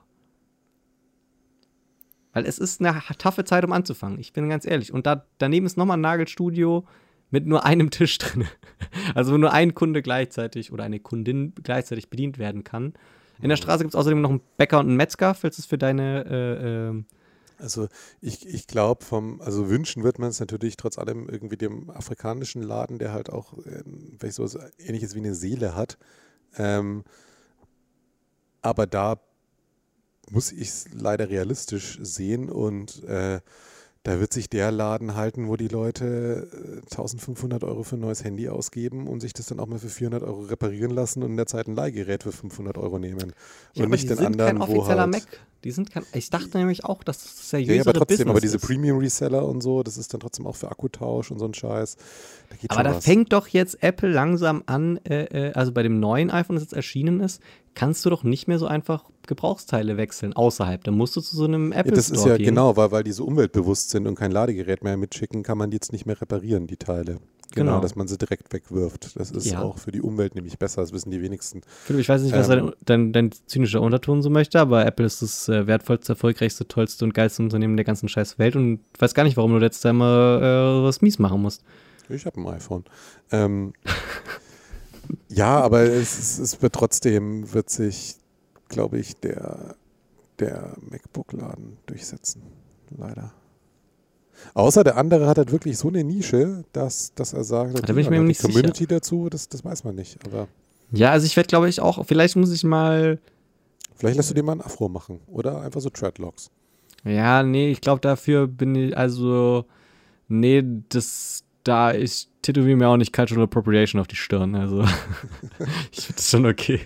Weil es ist eine taffe Zeit, um anzufangen. Ich bin ganz ehrlich. Und da, daneben ist nochmal ein Nagelstudio mit nur einem Tisch drin. Also wo nur ein Kunde gleichzeitig oder eine Kundin gleichzeitig bedient werden kann. In der Straße gibt es außerdem noch einen Bäcker und einen Metzger, falls es für deine äh, äh, Also ich, ich glaube, vom, also wünschen wird man es natürlich trotz allem irgendwie dem afrikanischen Laden, der halt auch äh, vielleicht so was Ähnliches wie eine Seele hat. Ähm, aber da muss ich es leider realistisch sehen und äh, da wird sich der Laden halten, wo die Leute äh, eintausendfünfhundert Euro für ein neues Handy ausgeben und sich das dann auch mal für vierhundert Euro reparieren lassen und in der Zeit ein Leihgerät für fünfhundert Euro nehmen. Ja, und nicht den anderen, kein wo offizieller halt... Mac. Die sind kein, ich dachte nämlich auch, dass das seriösere Ja, ja, aber trotzdem, Business aber diese ist. Premium-Reseller und so, das ist dann trotzdem auch für Akkutausch und so ein Scheiß. Da geht Aber schon da was. fängt doch jetzt Apple langsam an, äh, äh, also bei dem neuen iPhone, das jetzt erschienen ist, kannst du doch nicht mehr so einfach Gebrauchsteile wechseln außerhalb. Da musst du zu so einem Apple Ja, das Store ist ja gehen. genau, weil, weil die so umweltbewusst sind und kein Ladegerät mehr mitschicken, kann man die jetzt nicht mehr reparieren, die Teile. Genau, Genau. dass man sie direkt wegwirft. Das ist Ja. auch für die Umwelt nämlich besser, das wissen die wenigsten. Philipp, ich weiß nicht, was Ähm, dein, dein, dein zynischer Unterton so möchte, aber Apple ist das äh, wertvollste, erfolgreichste, tollste und geilste Unternehmen der ganzen scheiß Welt und ich weiß gar nicht, warum du letztes Mal äh, was mies machen musst. Ich habe ein iPhone. Ähm, ja, aber es, es, es wird trotzdem, wird sich, glaube ich, der, der MacBook-Laden durchsetzen. Leider. Außer der andere hat halt wirklich so eine Nische, dass, dass er sagt, Da bin ich mir die nicht Community sicher. dazu, das, das weiß man nicht. Aber Ja, also ich werde, glaube ich, auch, vielleicht muss ich mal, vielleicht lässt du dir mal ein Afro machen oder einfach so Dreadlocks. ja, nee, ich glaube, dafür bin ich, also, nee, das, da, ich tätowiere mir auch nicht Cultural Appropriation auf die Stirn, also, ich finde das schon okay.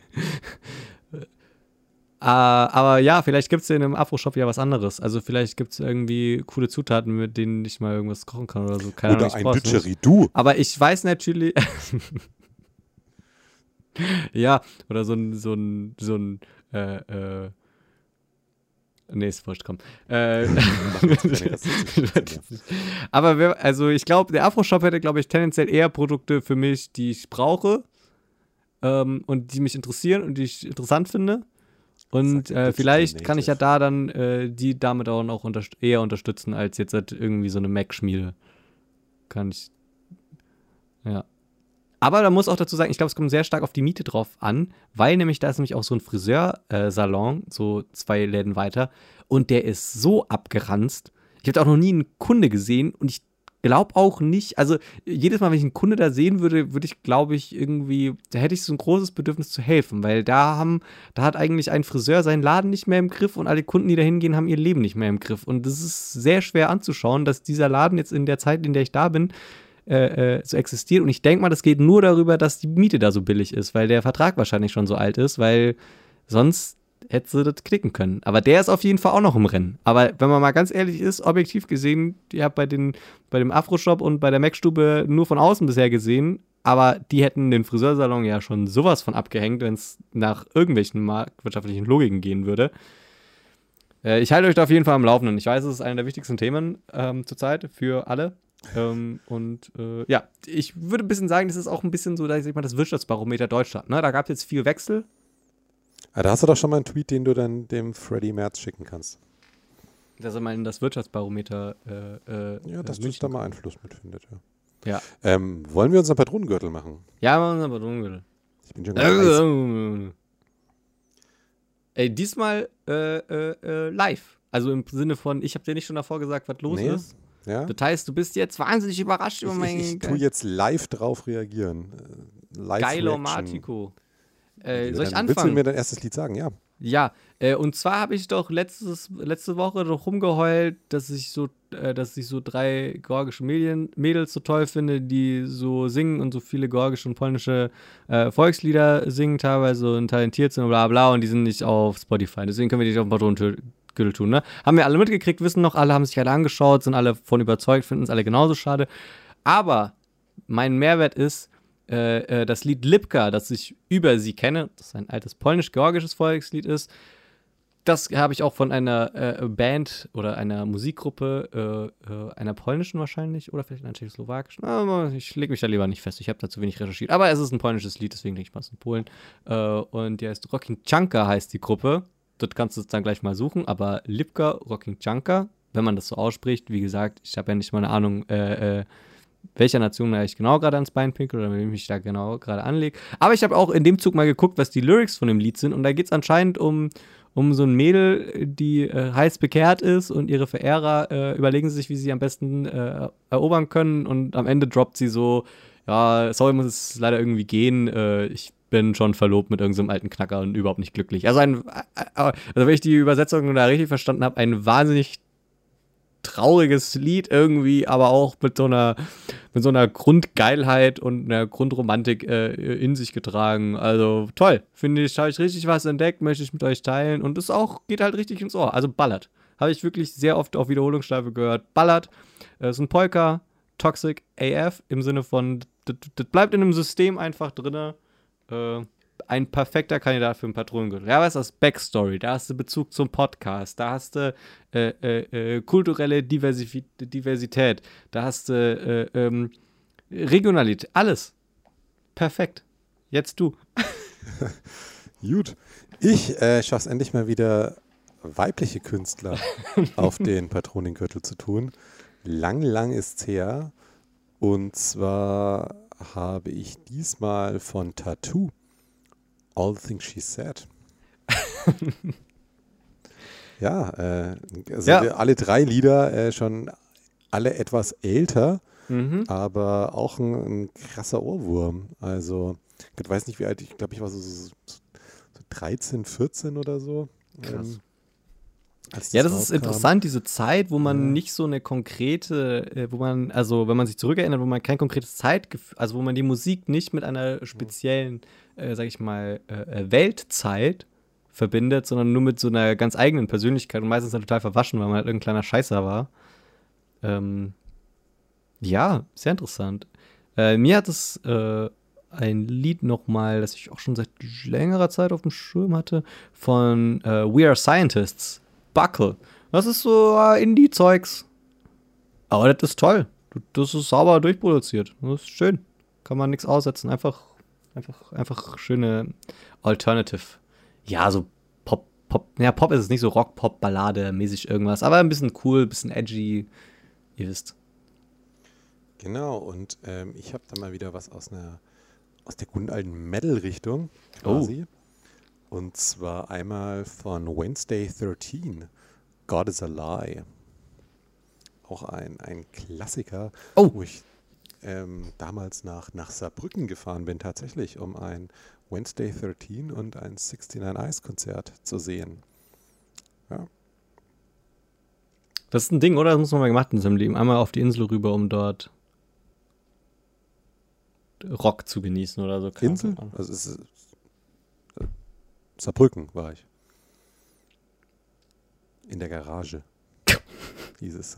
Uh, aber ja, vielleicht gibt es in einem Afro-Shop ja was anderes. Also vielleicht gibt es irgendwie coole Zutaten, mit denen ich mal irgendwas kochen kann oder so. Keine Oder Ahnung, ich ein brauch's nicht. Didgeridoo. Aber ich weiß natürlich. Ja, oder so ein, so ein, so ein, äh, äh. Nee, ist wurscht, komm. Äh, aber wer, also ich glaube, der Afro-Shop hätte, glaube ich, tendenziell eher Produkte für mich, die ich brauche ähm, und die mich interessieren und die ich interessant finde. Und äh, vielleicht kann ich ja da dann äh, die damit auch noch unterst- eher unterstützen, als jetzt halt irgendwie so eine Mac-Schmiede. Kann ich. Ja. Aber da muss auch dazu sagen, ich glaube, es kommt sehr stark auf die Miete drauf an, weil nämlich da ist nämlich auch so ein Friseursalon, so zwei Läden weiter, und der ist so abgeranzt. Ich habe auch noch nie einen Kunde gesehen und ich glaube auch nicht, also jedes Mal, wenn ich einen Kunde da sehen würde, würde ich, glaube ich, irgendwie, da hätte ich so ein großes Bedürfnis zu helfen, weil da haben, da hat eigentlich ein Friseur seinen Laden nicht mehr im Griff und alle Kunden, die da hingehen, haben ihr Leben nicht mehr im Griff. Und das ist sehr schwer anzuschauen, dass dieser Laden jetzt in der Zeit, in der ich da bin, äh, äh, so existiert. Und ich denke mal, das geht nur darüber, dass die Miete da so billig ist, weil der Vertrag wahrscheinlich schon so alt ist, weil sonst hätte sie das knicken können. Aber der ist auf jeden Fall auch noch im Rennen. Aber wenn man mal ganz ehrlich ist, objektiv gesehen, ich habe bei, den, bei dem Afro-Shop und bei der Mac-Stube nur von außen bisher gesehen, aber die hätten den Friseursalon ja schon sowas von abgehängt, wenn es nach irgendwelchen marktwirtschaftlichen Logiken gehen würde. Äh, ich halte euch da auf jeden Fall am Laufenden. Ich weiß, es ist einer der wichtigsten Themen ähm, zurzeit für alle. Ähm, und äh, ja, ich würde ein bisschen sagen, das ist auch ein bisschen so, da ich sag mal, das Wirtschaftsbarometer Deutschland. Ne? Da gab es jetzt viel Wechsel. Ah, da hast du doch schon mal einen Tweet, den du dann dem Freddy Merz schicken kannst. Dass er mal in das Wirtschaftsbarometer äh, äh, Ja, dass äh, das da mal Einfluss mitfindet, ja. Ja. Ähm, wollen wir uns einen Patronengürtel machen? Ja, machen wir Patronengürtel. Ich bin schon ganz heiß. Ey, diesmal äh, äh, äh, live. Also im Sinne von, ich habe dir nicht schon davor gesagt, was los Nee. ist. Ja? Das heißt, du bist jetzt wahnsinnig überrascht über mein... Ich, ich, ich tue jetzt live drauf reagieren. Live Geilo Reaction. Martico. Äh, soll ich Dann anfangen? willst du mir dein erstes Lied sagen? Ja. Ja, äh, und zwar habe ich doch letztes, letzte Woche doch rumgeheult, dass ich so, äh, dass ich so drei georgische Mädchen, Mädels so toll finde, die so singen und so viele georgische und polnische äh, Volkslieder singen teilweise und talentiert sind und bla bla und die sind nicht auf Spotify. Deswegen können wir die nicht auf dem Patronengürtel tun, ne? Haben wir alle mitgekriegt, wissen noch, alle haben sich alle angeschaut, sind alle von überzeugt, finden es alle genauso schade. Aber mein Mehrwert ist, Äh, äh, das Lied Lipka, das ich über sie kenne, das ein altes polnisch-georgisches Volkslied ist, das habe ich auch von einer äh, Band oder einer Musikgruppe, äh, äh, einer polnischen wahrscheinlich oder vielleicht einer tschechoslowakischen. Aber ich lege mich da lieber nicht fest, ich habe da zu wenig recherchiert. Aber es ist ein polnisches Lied, deswegen denke ich mal, es ist in Polen. Äh, und die heißt Rocking Chanka, heißt die Gruppe. Dort kannst du es dann gleich mal suchen, aber Lipka, Rocking Chanka, wenn man das so ausspricht, wie gesagt, ich habe ja nicht mal eine Ahnung, äh, äh, welcher Nation ich genau gerade ans Bein pinkel oder wem ich da genau gerade anlege. Aber ich habe auch in dem Zug mal geguckt, was die Lyrics von dem Lied sind. Und da geht es anscheinend um, um so ein Mädel, die äh, heiß bekehrt ist und ihre Verehrer äh, überlegen sich, wie sie am besten äh, erobern können. Und am Ende droppt sie so, ja, sorry, muss es leider irgendwie gehen. Äh, ich bin schon verlobt mit irgendeinem so alten Knacker und überhaupt nicht glücklich. Also, ein, also wenn ich die Übersetzung da richtig verstanden habe, ein wahnsinnig trauriges Lied irgendwie, aber auch mit so einer, mit so einer Grundgeilheit und einer Grundromantik äh, in sich getragen. Also toll, finde ich, habe ich richtig was entdeckt, möchte ich mit euch teilen und es auch geht halt richtig ins Ohr. Also ballert. Habe ich wirklich sehr oft auf Wiederholungsschleife gehört. Ballert. Es ist ein Polka, Toxic A F im Sinne von, das, das bleibt in einem System einfach drin. Äh, ein perfekter Kandidat für einen Patronengürtel. Ja, was ist das? Backstory, da hast du Bezug zum Podcast, da hast du äh, äh, äh, kulturelle Diversif- Diversität, da hast du äh, ähm, Regionalität, alles. Perfekt. Jetzt du. Gut. Ich äh, schaffe es endlich mal wieder, weibliche Künstler auf den Patronengürtel zu tun. Lang, lang ist's her. Und zwar habe ich diesmal von Tattoo All the Things She Said. ja, äh, also ja, alle drei Lieder äh, schon alle etwas älter, mhm. aber auch ein, ein krasser Ohrwurm. Also, ich weiß nicht, wie alt, ich glaube, ich war so, so, so dreizehn, vierzehn oder so. Krass. Ähm, als ja, das rauskam. ist interessant, diese Zeit, wo man ja. nicht so eine konkrete, äh, wo man, also wenn man sich zurückerinnert, wo man kein konkretes Zeitgefühl, also wo man die Musik nicht mit einer speziellen, äh, sag ich mal, äh, Weltzeit verbindet, sondern nur mit so einer ganz eigenen Persönlichkeit und meistens dann total verwaschen, weil man halt irgendein kleiner Scheißer war. Ähm, ja, sehr interessant. Äh, mir hat es äh, ein Lied nochmal, das ich auch schon seit längerer Zeit auf dem Schirm hatte, von äh, We Are Scientists. Buckle. Das ist so äh, Indie-Zeugs. Aber das ist toll. Das ist sauber durchproduziert. Das ist schön. Kann man nichts aussetzen. Einfach, einfach, einfach schöne Alternative. Ja, so Pop, Pop. Ja, Pop ist es nicht so Rock, Pop, Ballade, mäßig irgendwas. Aber ein bisschen cool, ein bisschen edgy. Ihr wisst. Genau. Und ähm, ich habe da mal wieder was aus einer, aus der guten alten Metal-Richtung quasi. Oh. Und zwar einmal von Wednesday thirteen, God is a Lie. Auch ein, ein Klassiker, oh. wo ich ähm, damals nach, nach Saarbrücken gefahren bin, tatsächlich, um ein Wednesday thirteen und ein sixty-nine Eyes Konzert zu sehen. Ja. Das ist ein Ding, oder? Das muss man mal gemacht in seinem Leben. Einmal auf die Insel rüber, um dort Rock zu genießen oder so. Insel? Also es ist Saarbrücken war ich. In der Garage. Hieß es.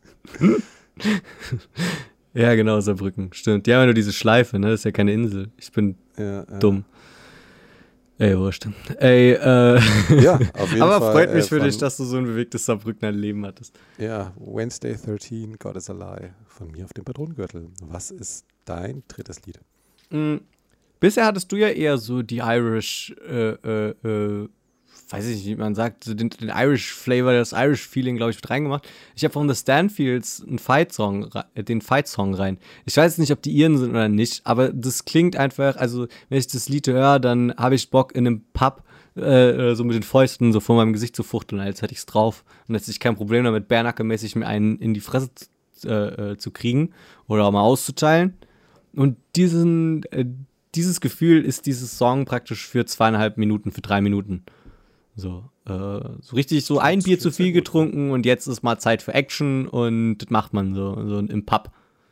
Ja, genau, Saarbrücken. Stimmt. Die haben ja nur diese Schleife, ne? Das ist ja keine Insel. Ich bin ja, ja. dumm. Ey, wurscht. Ey, äh. Ja, auf jeden aber Fall. freut mich äh, für dich, dass du so ein bewegtes Saarbrückner Leben hattest. Ja, Wednesday thirteen, God is a Lie. Von mir auf dem Patronengürtel. Was ist dein drittes Lied? Mhm. Bisher hattest du ja eher so die Irish, äh, äh, äh, weiß ich nicht, wie man sagt, so den, den Irish-Flavor, das Irish-Feeling, glaube ich, mit reingemacht. Ich habe von The Stanfields einen Fight-Song, den Fight-Song rein. Ich weiß nicht, ob die ihren sind oder nicht, aber das klingt einfach, also wenn ich das Lied höre, dann habe ich Bock in einem Pub äh, so mit den Fäusten so vor meinem Gesicht zu fuchteln, als hätte ich es drauf. Und jetzt hätte ich kein Problem damit, bärnackemäßig mir einen in die Fresse äh, zu kriegen oder auch mal auszuteilen. Und diesen, äh, dieses Gefühl ist dieses Song praktisch für zweieinhalb Minuten, für drei Minuten. So, äh, so richtig so ein Bier zu viel getrunken und jetzt ist mal Zeit für Action und das macht man so, so im Pub.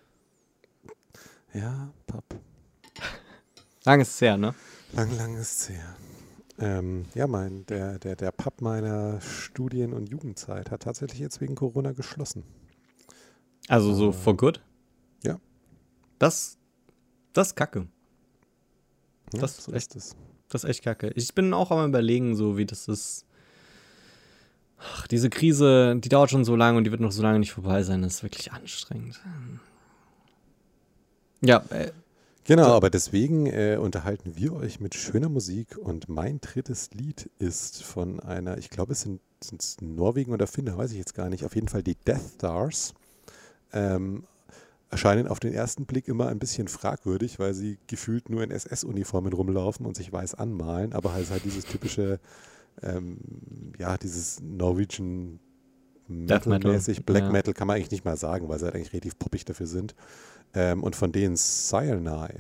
Ja, Pub. Lang ist es her, ne? Lang, lang ist es her. Ähm, ja, mein, der, der, der Pub meiner Studien- und Jugendzeit hat tatsächlich jetzt wegen Corona geschlossen. Also so äh, for good? Ja. Das, das ist kacke. Ja, Das so ist echt, ist es. das ist echt kacke. Ich bin auch am Überlegen, so wie das ist. Ach, diese Krise, die dauert schon so lange und die wird noch so lange nicht vorbei sein. Das ist wirklich anstrengend. Ja, äh, Genau, So. aber deswegen äh, unterhalten wir euch mit schöner Musik und mein drittes Lied ist von einer, ich glaube es sind sind's Norwegen oder Finnen, weiß ich jetzt gar nicht, auf jeden Fall die Death Stars. Ähm, erscheinen auf den ersten Blick immer ein bisschen fragwürdig, weil sie gefühlt nur in S S-Uniformen rumlaufen und sich weiß anmalen, aber halt, halt dieses typische, ähm, ja, dieses Norwegian Death Metal, Metal-mäßig, Black ja. Metal kann man eigentlich nicht mal sagen, weil sie halt eigentlich relativ poppig dafür sind. Ähm, und von denen Cyanide.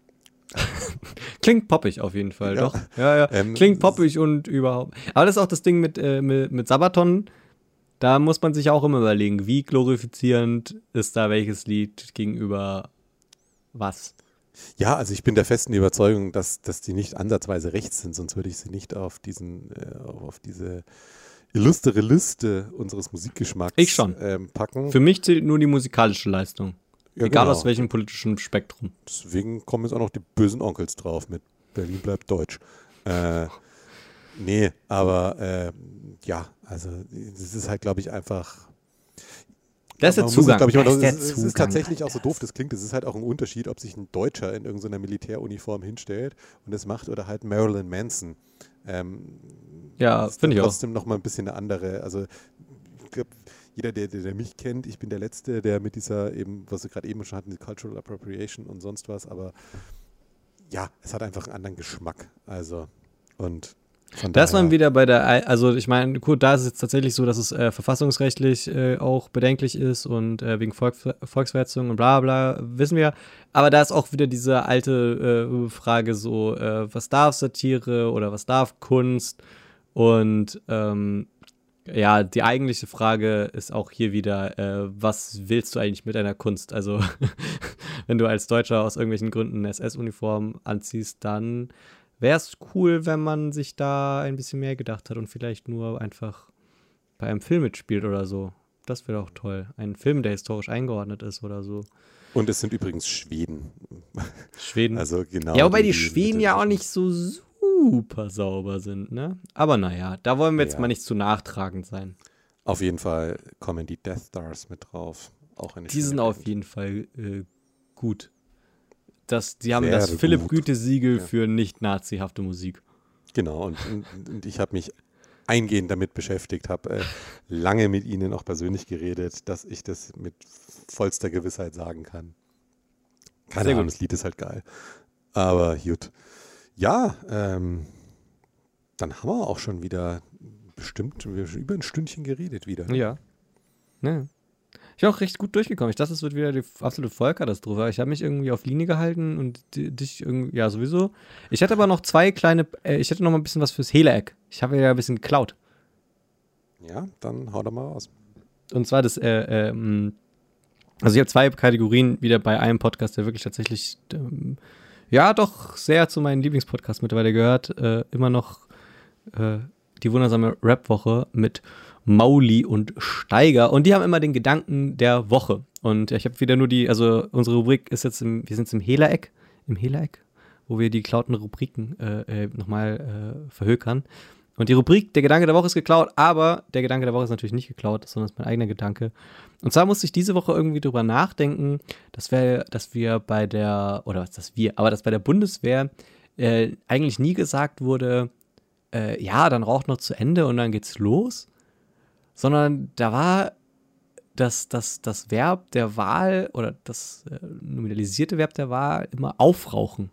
Klingt poppig auf jeden Fall, Ja. doch. Ja, ja. Ähm, Klingt poppig und überhaupt. Aber das ist auch das Ding mit, äh, mit, mit Sabaton. Da muss man sich auch immer überlegen, wie glorifizierend ist da welches Lied gegenüber was. Ja, also ich bin der festen Überzeugung, dass, dass die nicht ansatzweise rechts sind, sonst würde ich sie nicht auf diesen, äh, auf diese illustre Liste unseres Musikgeschmacks Ich schon. ähm, packen. Für mich zählt nur die musikalische Leistung. Ja, Egal genau. aus welchem politischen Spektrum. Deswegen kommen jetzt auch noch die bösen Onkels drauf mit Berlin bleibt deutsch. Äh, nee, aber äh, ja, also das ist halt, glaube ich, einfach. Das ist der Man muss Zugang. es, glaub ich, mal- Das ist der es ist, es ist Zugang, tatsächlich auch so Alter. doof, das klingt. Es ist halt auch ein Unterschied, ob sich ein Deutscher in irgendeiner Militäruniform hinstellt und es macht oder halt Marilyn Manson. Ähm, Ja, das ist finde dann ich auch. trotzdem nochmal ein bisschen eine andere. Also ich glaub, jeder, der, der, der mich kennt, ich bin der Letzte, der mit dieser eben, was wir gerade eben schon hatten, die Cultural Appropriation und sonst was, aber ja, es hat einfach einen anderen Geschmack. Also und von Da ist man daher- wieder bei der, Ei- also ich meine, gut, da ist es jetzt tatsächlich so, dass es äh, verfassungsrechtlich äh, auch bedenklich ist und äh, wegen Volk, Volksverhetzung und bla bla, wissen wir. Aber da ist auch wieder diese alte äh, Frage so, äh, was darf Satire oder was darf Kunst? Und ähm, ja, die eigentliche Frage ist auch hier wieder, äh, was willst du eigentlich mit deiner Kunst? Also wenn du als Deutscher aus irgendwelchen Gründen eine S S-Uniform anziehst, dann wäre es cool, wenn man sich da ein bisschen mehr gedacht hat und vielleicht nur einfach bei einem Film mitspielt oder so. Das wäre doch toll. Ein Film, der historisch eingeordnet ist oder so. Und es sind übrigens Schweden. Schweden. Also genau. ja, wobei die die Schweden mit ja den- auch nicht so super sauber sind, ne? Aber naja, da wollen wir jetzt Ja. mal nicht zu nachtragend sein. Auf jeden Fall kommen die Death Stars mit drauf. Auch eine Die schöne sind auf Band. jeden Fall äh, gut. Das, die haben Sehr das gut. Philipp-Güte-Siegel Ja. für nicht nazihafte Musik. Genau, und, und, und ich habe mich eingehend damit beschäftigt, habe äh, lange mit ihnen auch persönlich geredet, dass ich das mit vollster Gewissheit sagen kann. Keine Sehr Ahnung, gut. das Lied ist halt geil. Aber gut. Ja, ähm, dann haben wir auch schon wieder bestimmt wir haben schon über ein Stündchen geredet wieder. Ja. ja. Ich bin auch recht gut durchgekommen. Ich dachte, es wird wieder die absolute Vollkatastrophe. Ich habe mich irgendwie auf Linie gehalten und di- dich irgendwie, ja, sowieso. Ich hatte aber noch zwei kleine, äh, ich hätte noch mal ein bisschen was fürs Heleck. Ich habe ja ein bisschen geklaut. Ja, dann hau doch mal raus. Und zwar das, äh, ähm, also ich habe zwei Kategorien wieder bei einem Podcast, der wirklich tatsächlich, ähm, ja, doch sehr zu meinen Lieblingspodcasts mittlerweile gehört. Äh, immer noch äh, die wundersame Rap-Woche mit Mauli und Steiger. Und die haben immer den Gedanken der Woche. Und ich habe wieder nur die, also unsere Rubrik ist jetzt im, wir sind jetzt im Hehlereck, im Hehlereck, wo wir die geklauten Rubriken äh, äh, nochmal äh, verhökern. Und die Rubrik, der Gedanke der Woche ist geklaut, aber der Gedanke der Woche ist natürlich nicht geklaut, sondern ist mein eigener Gedanke. Und zwar musste ich diese Woche irgendwie drüber nachdenken, dass wir, dass wir bei der, oder was, dass wir, aber dass bei der Bundeswehr äh, eigentlich nie gesagt wurde, äh, ja, dann raucht noch zu Ende und dann geht's los, sondern da war das, das, das Verb der Wahl oder das äh, nominalisierte Verb der Wahl immer aufrauchen.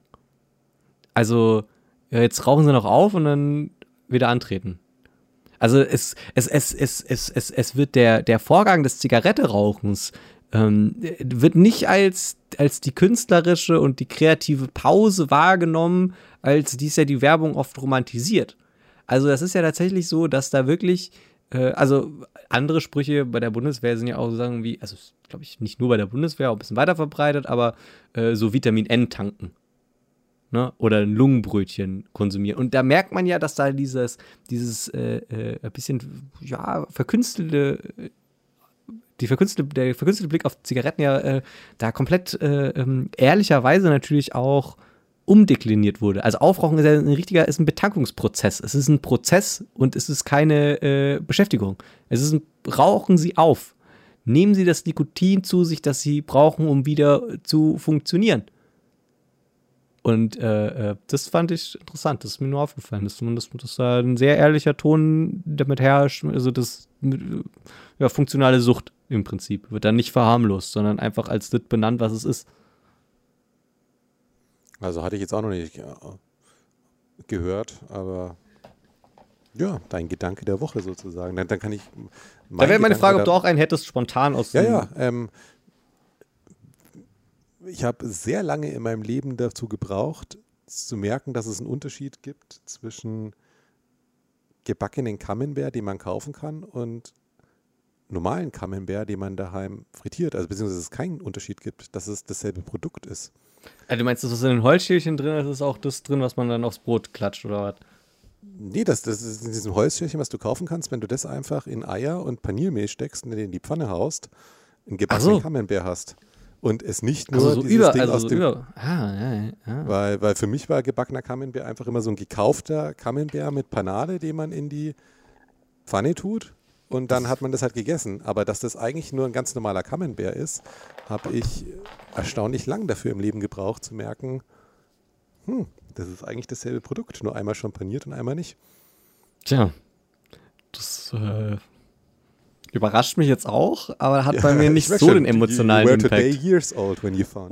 Also, ja, jetzt rauchen sie noch auf und dann wieder antreten. Also es, es, es, es, es, es, es wird der, der Vorgang des Zigaretterauchens ähm, wird nicht als, als die künstlerische und die kreative Pause wahrgenommen, als dies ja die Werbung oft romantisiert. Also das ist ja tatsächlich so, dass da wirklich, äh, also andere Sprüche bei der Bundeswehr sind ja auch so Sachen wie, also glaube ich nicht nur bei der Bundeswehr, auch ein bisschen weiter verbreitet, aber äh, so Vitamin N tanken. Ne? Oder ein Lungenbrötchen konsumieren. Und da merkt man ja, dass da dieses, dieses äh, äh, ein bisschen, ja, verkünstelte, die verkünstelte, der verkünstelte Blick auf Zigaretten ja äh, da komplett äh, ähm, ehrlicherweise natürlich auch umdekliniert wurde. Also Aufrauchen ist ja ein richtiger, ist ein Betankungsprozess. Es ist ein Prozess und es ist keine äh, Beschäftigung. Es ist ein, rauchen Sie auf. Nehmen Sie das Nikotin zu sich, das Sie brauchen, um wieder zu funktionieren. Und äh, das fand ich interessant, das ist mir nur aufgefallen, dass das, das da ein sehr ehrlicher Ton damit herrscht, also das ja, funktionale Sucht im Prinzip, wird dann nicht verharmlost, sondern einfach als das benannt, was es ist. Also hatte ich jetzt auch noch nicht gehört, aber ja, dein Gedanke der Woche sozusagen. Dann, dann kann ich. Da wäre meine Frage, ob du auch einen hättest, spontan aus Ja, ja. Ähm, ich habe sehr lange in meinem Leben dazu gebraucht, zu merken, dass es einen Unterschied gibt zwischen gebackenen Camembert, den man kaufen kann, und normalen Camembert, den man daheim frittiert. Also beziehungsweise dass es keinen Unterschied gibt, dass es dasselbe Produkt ist. Also du meinst, das ist in den Holzschälchen drin, das ist auch das drin, was man dann aufs Brot klatscht, oder was? Nee, das, das ist in diesem Holzschälchen, was du kaufen kannst, wenn du das einfach in Eier und Paniermehl steckst und in die Pfanne haust, einen gebackenen so. Camembert hast. Und es nicht nur also so dieses über, Ding also aus so dem... Über. Ah, ja, ja. Weil, weil für mich war gebackener Camembert einfach immer so ein gekaufter Camembert mit Panade, den man in die Pfanne tut und dann hat man das halt gegessen. Aber dass das eigentlich nur ein ganz normaler Camembert ist, habe ich erstaunlich lang dafür im Leben gebraucht, zu merken, hm, das ist eigentlich dasselbe Produkt, nur einmal schon paniert und einmal nicht. Tja, das äh, überrascht mich jetzt auch, aber hat ja, bei mir nicht so schon, den emotionalen you were Impact. Today years old when you found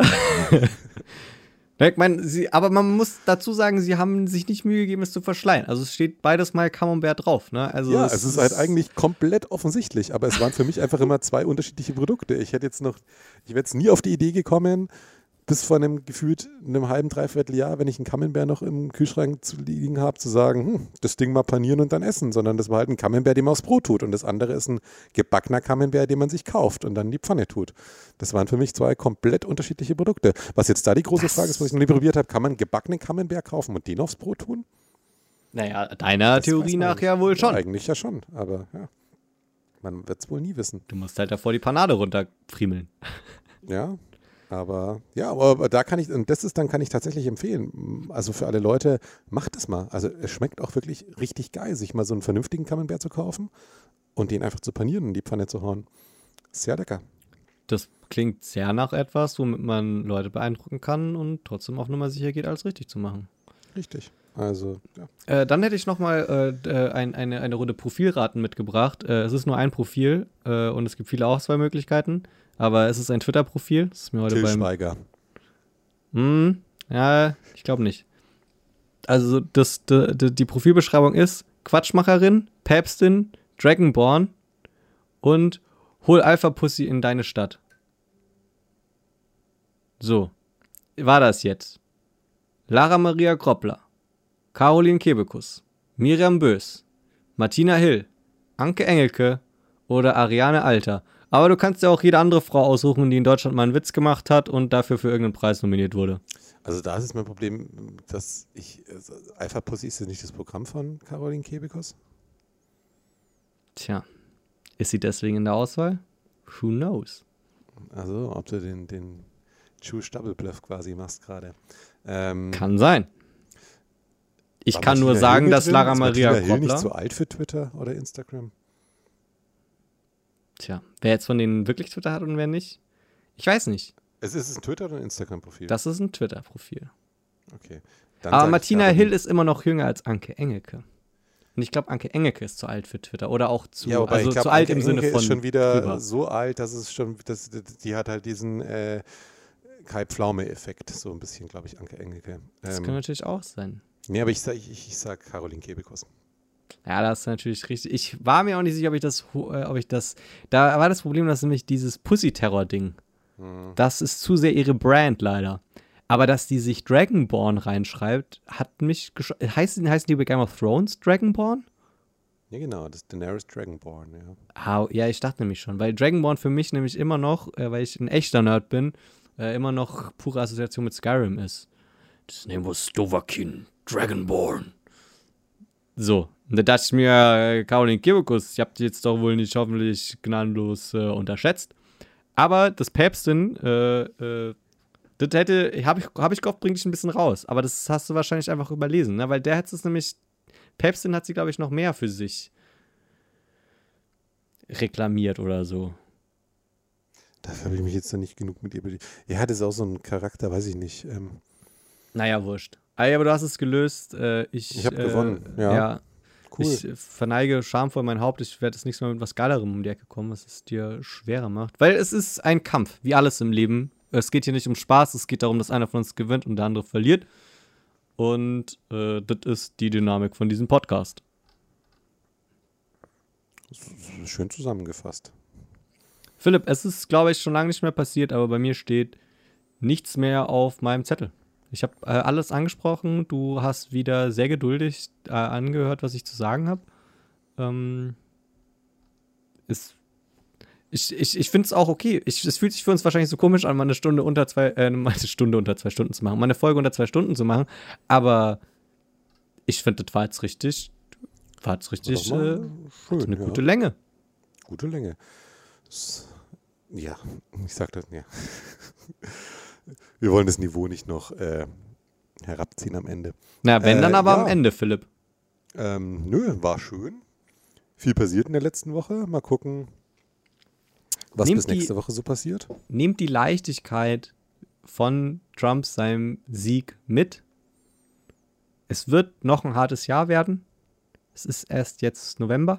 Ich meine, sie, aber man muss dazu sagen, sie haben sich nicht Mühe gegeben, es zu verschleiern. Also es steht beides mal Camembert drauf. Ne? Also ja, es, es ist halt eigentlich komplett offensichtlich, aber es waren für mich einfach immer zwei unterschiedliche Produkte. Ich hätte jetzt noch, ich wäre jetzt nie auf die Idee gekommen, bis vor einem gefühlt einem halben, dreiviertel Jahr, wenn ich einen Camembert noch im Kühlschrank zu liegen habe, zu sagen, hm, das Ding mal panieren und dann essen, sondern das war halt ein Camembert, den man aufs Brot tut und das andere ist ein gebackener Camembert, den man sich kauft und dann in die Pfanne tut. Das waren für mich zwei komplett unterschiedliche Produkte. Was jetzt da die große was? Frage ist, was ich noch nie probiert habe, kann man gebackenen Camembert kaufen und den aufs Brot tun? Naja, deiner das Theorie nach ja wohl schon. Ja, eigentlich ja schon, aber ja, man wird es wohl nie wissen. Du musst halt davor die Panade runterfriemeln. Ja, Aber ja, aber da kann ich, und das ist dann, kann ich tatsächlich empfehlen. Also für alle Leute, macht es mal. Also es schmeckt auch wirklich richtig geil, sich mal so einen vernünftigen Camembert zu kaufen und den einfach zu panieren und in die Pfanne zu hauen. Sehr lecker. Das klingt sehr nach etwas, womit man Leute beeindrucken kann und trotzdem auch nur mal sicher geht, alles richtig zu machen. Richtig. Also, ja. Äh, dann hätte ich noch mal äh, ein, eine, eine Runde Profilraten mitgebracht. Äh, es ist nur ein Profil äh, und es gibt viele Auswahlmöglichkeiten. Aber es ist ein Twitter-Profil. Das ist mir heute Till beim Schweiger. Hm, ja, ich glaube nicht. Also das, die, die, die Profilbeschreibung ist Quatschmacherin, Päpstin, Dragonborn und hol Alpha-Pussy in deine Stadt. So, war das jetzt Lara Maria Groppler, Caroline Kebekus, Miriam Bös, Martina Hill, Anke Engelke oder Ariane Alter. Aber du kannst ja auch jede andere Frau aussuchen, die in Deutschland mal einen Witz gemacht hat und dafür für irgendeinen Preis nominiert wurde. Also da ist es mein Problem, dass ich, also Alpha Pussy ist ja nicht das Programm von Caroline Kebekus? Tja, ist sie deswegen in der Auswahl? Who knows? Also, ob du den, den Choose Double Bluff quasi machst gerade. Ähm, kann sein. Ich kann nur sagen, dass Lara Maria Groppler... Ist Martina Hill nicht zu alt für Twitter oder Instagram? Tja, wer jetzt von denen wirklich Twitter hat und wer nicht? Ich weiß nicht. Es ist ein Twitter- oder ein Instagram-Profil? Das ist ein Twitter-Profil. Okay. Dann aber Martina Hill ist immer noch jünger als Anke Engelke. Und ich glaube, Anke Engelke ist zu alt für Twitter oder auch zu, ja, also glaub, zu alt Anke im Sinne Engelke von ist schon wieder drüber. So alt, dass es schon, dass, die hat halt diesen äh, Kai-Pflaume-Effekt, so ein bisschen, glaube ich, Anke Engelke. Das ähm, kann natürlich auch sein. Nee, aber ich sage ich, ich sag Caroline Kebekus. Ja, das ist natürlich richtig. Ich war mir auch nicht sicher, ob ich das, äh, ob ich das, da war das Problem, dass nämlich dieses Pussy-Terror-Ding, Hm. das ist zu sehr ihre Brand leider. Aber dass die sich Dragonborn reinschreibt, hat mich gesch- heißen, heißen die bei Game of Thrones Dragonborn? Ja, genau, das ist Daenerys Dragonborn, ja. Ah, ja, ich dachte nämlich schon, weil Dragonborn für mich nämlich immer noch, äh, weil ich ein echter Nerd bin, äh, immer noch pure Assoziation mit Skyrim ist. Das Name was Dovahkiin, Dragonborn. So, und da dachte ich mir, äh, Caroline Kebekus, ihr habt die jetzt doch wohl nicht hoffentlich gnadenlos äh, unterschätzt. Aber das Päpstin, äh, äh, das hätte, habe ich, hab ich gehofft, bringt dich ein bisschen raus. Aber das hast du wahrscheinlich einfach überlesen, ne? Weil der hat es nämlich, Päpstin hat sie, glaube ich, noch mehr für sich reklamiert oder so. Dafür habe ich mich jetzt noch nicht genug mit ihr beschäftigt. Ja, das ist auch so ein Charakter, weiß ich nicht. Ähm, Naja, wurscht. Ah, ja, aber du hast es gelöst. Äh, ich Ich habe äh, gewonnen, ja. ja. Cool. Ich äh, verneige schamvoll mein Haupt. Ich werde das nächste Mal mit was Geilerem um die Ecke kommen, was es dir schwerer macht. Weil es ist ein Kampf, wie alles im Leben. Es geht hier nicht um Spaß, es geht darum, dass einer von uns gewinnt und der andere verliert. Und äh, das ist die Dynamik von diesem Podcast. Schön zusammengefasst. Philipp, es ist, glaube ich, schon lange nicht mehr passiert, aber bei mir steht nichts mehr auf meinem Zettel. Ich habe äh, alles angesprochen. Du hast wieder sehr geduldig äh, angehört, was ich zu sagen habe. Ähm, ist, ich ich, ich finde es auch okay. Ich, es fühlt sich für uns wahrscheinlich so komisch an, mal eine Stunde unter zwei, äh, mal eine Stunde unter zwei Stunden zu machen, mal eine Folge unter zwei Stunden zu machen. Aber ich finde, das war jetzt richtig, war jetzt richtig, War doch mal äh, schön, eine ja. gute Länge. Gute Länge. Das, ja, ich sag das, ja. Wir wollen das Niveau nicht noch äh, herabziehen am Ende. Na, wenn, Äh, dann aber ja. am Ende, Philipp. Ähm, nö, war schön. Viel passiert in der letzten Woche. Mal gucken, was Nehmt bis nächste Woche so passiert. Nehmt die Leichtigkeit von Trumps seinem Sieg mit. Es wird noch ein hartes Jahr werden. Es ist erst jetzt November.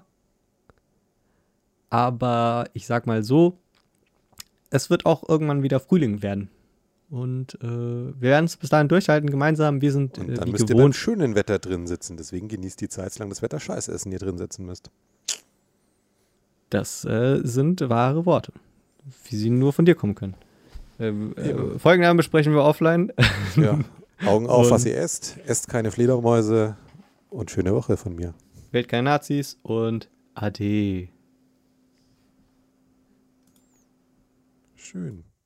Aber ich sag mal so, es wird auch irgendwann wieder Frühling werden. Und äh, wir werden es bis dahin durchhalten gemeinsam. Wir sind Und äh, dann wie müsst ihr beim gewohnt. schönen Wetter drin sitzen. Deswegen genießt die Zeit, solange das Wetter scheiße ist und ihr drin sitzen müsst. Das äh, sind wahre Worte, wie sie nur von dir kommen können. Äh, äh, Eben. Folgennamen besprechen wir offline. Ja. Augen auf, Und- was ihr esst. Esst keine Fledermäuse. Und schöne Woche von mir. Wählt keine Nazis und Ade. Schön.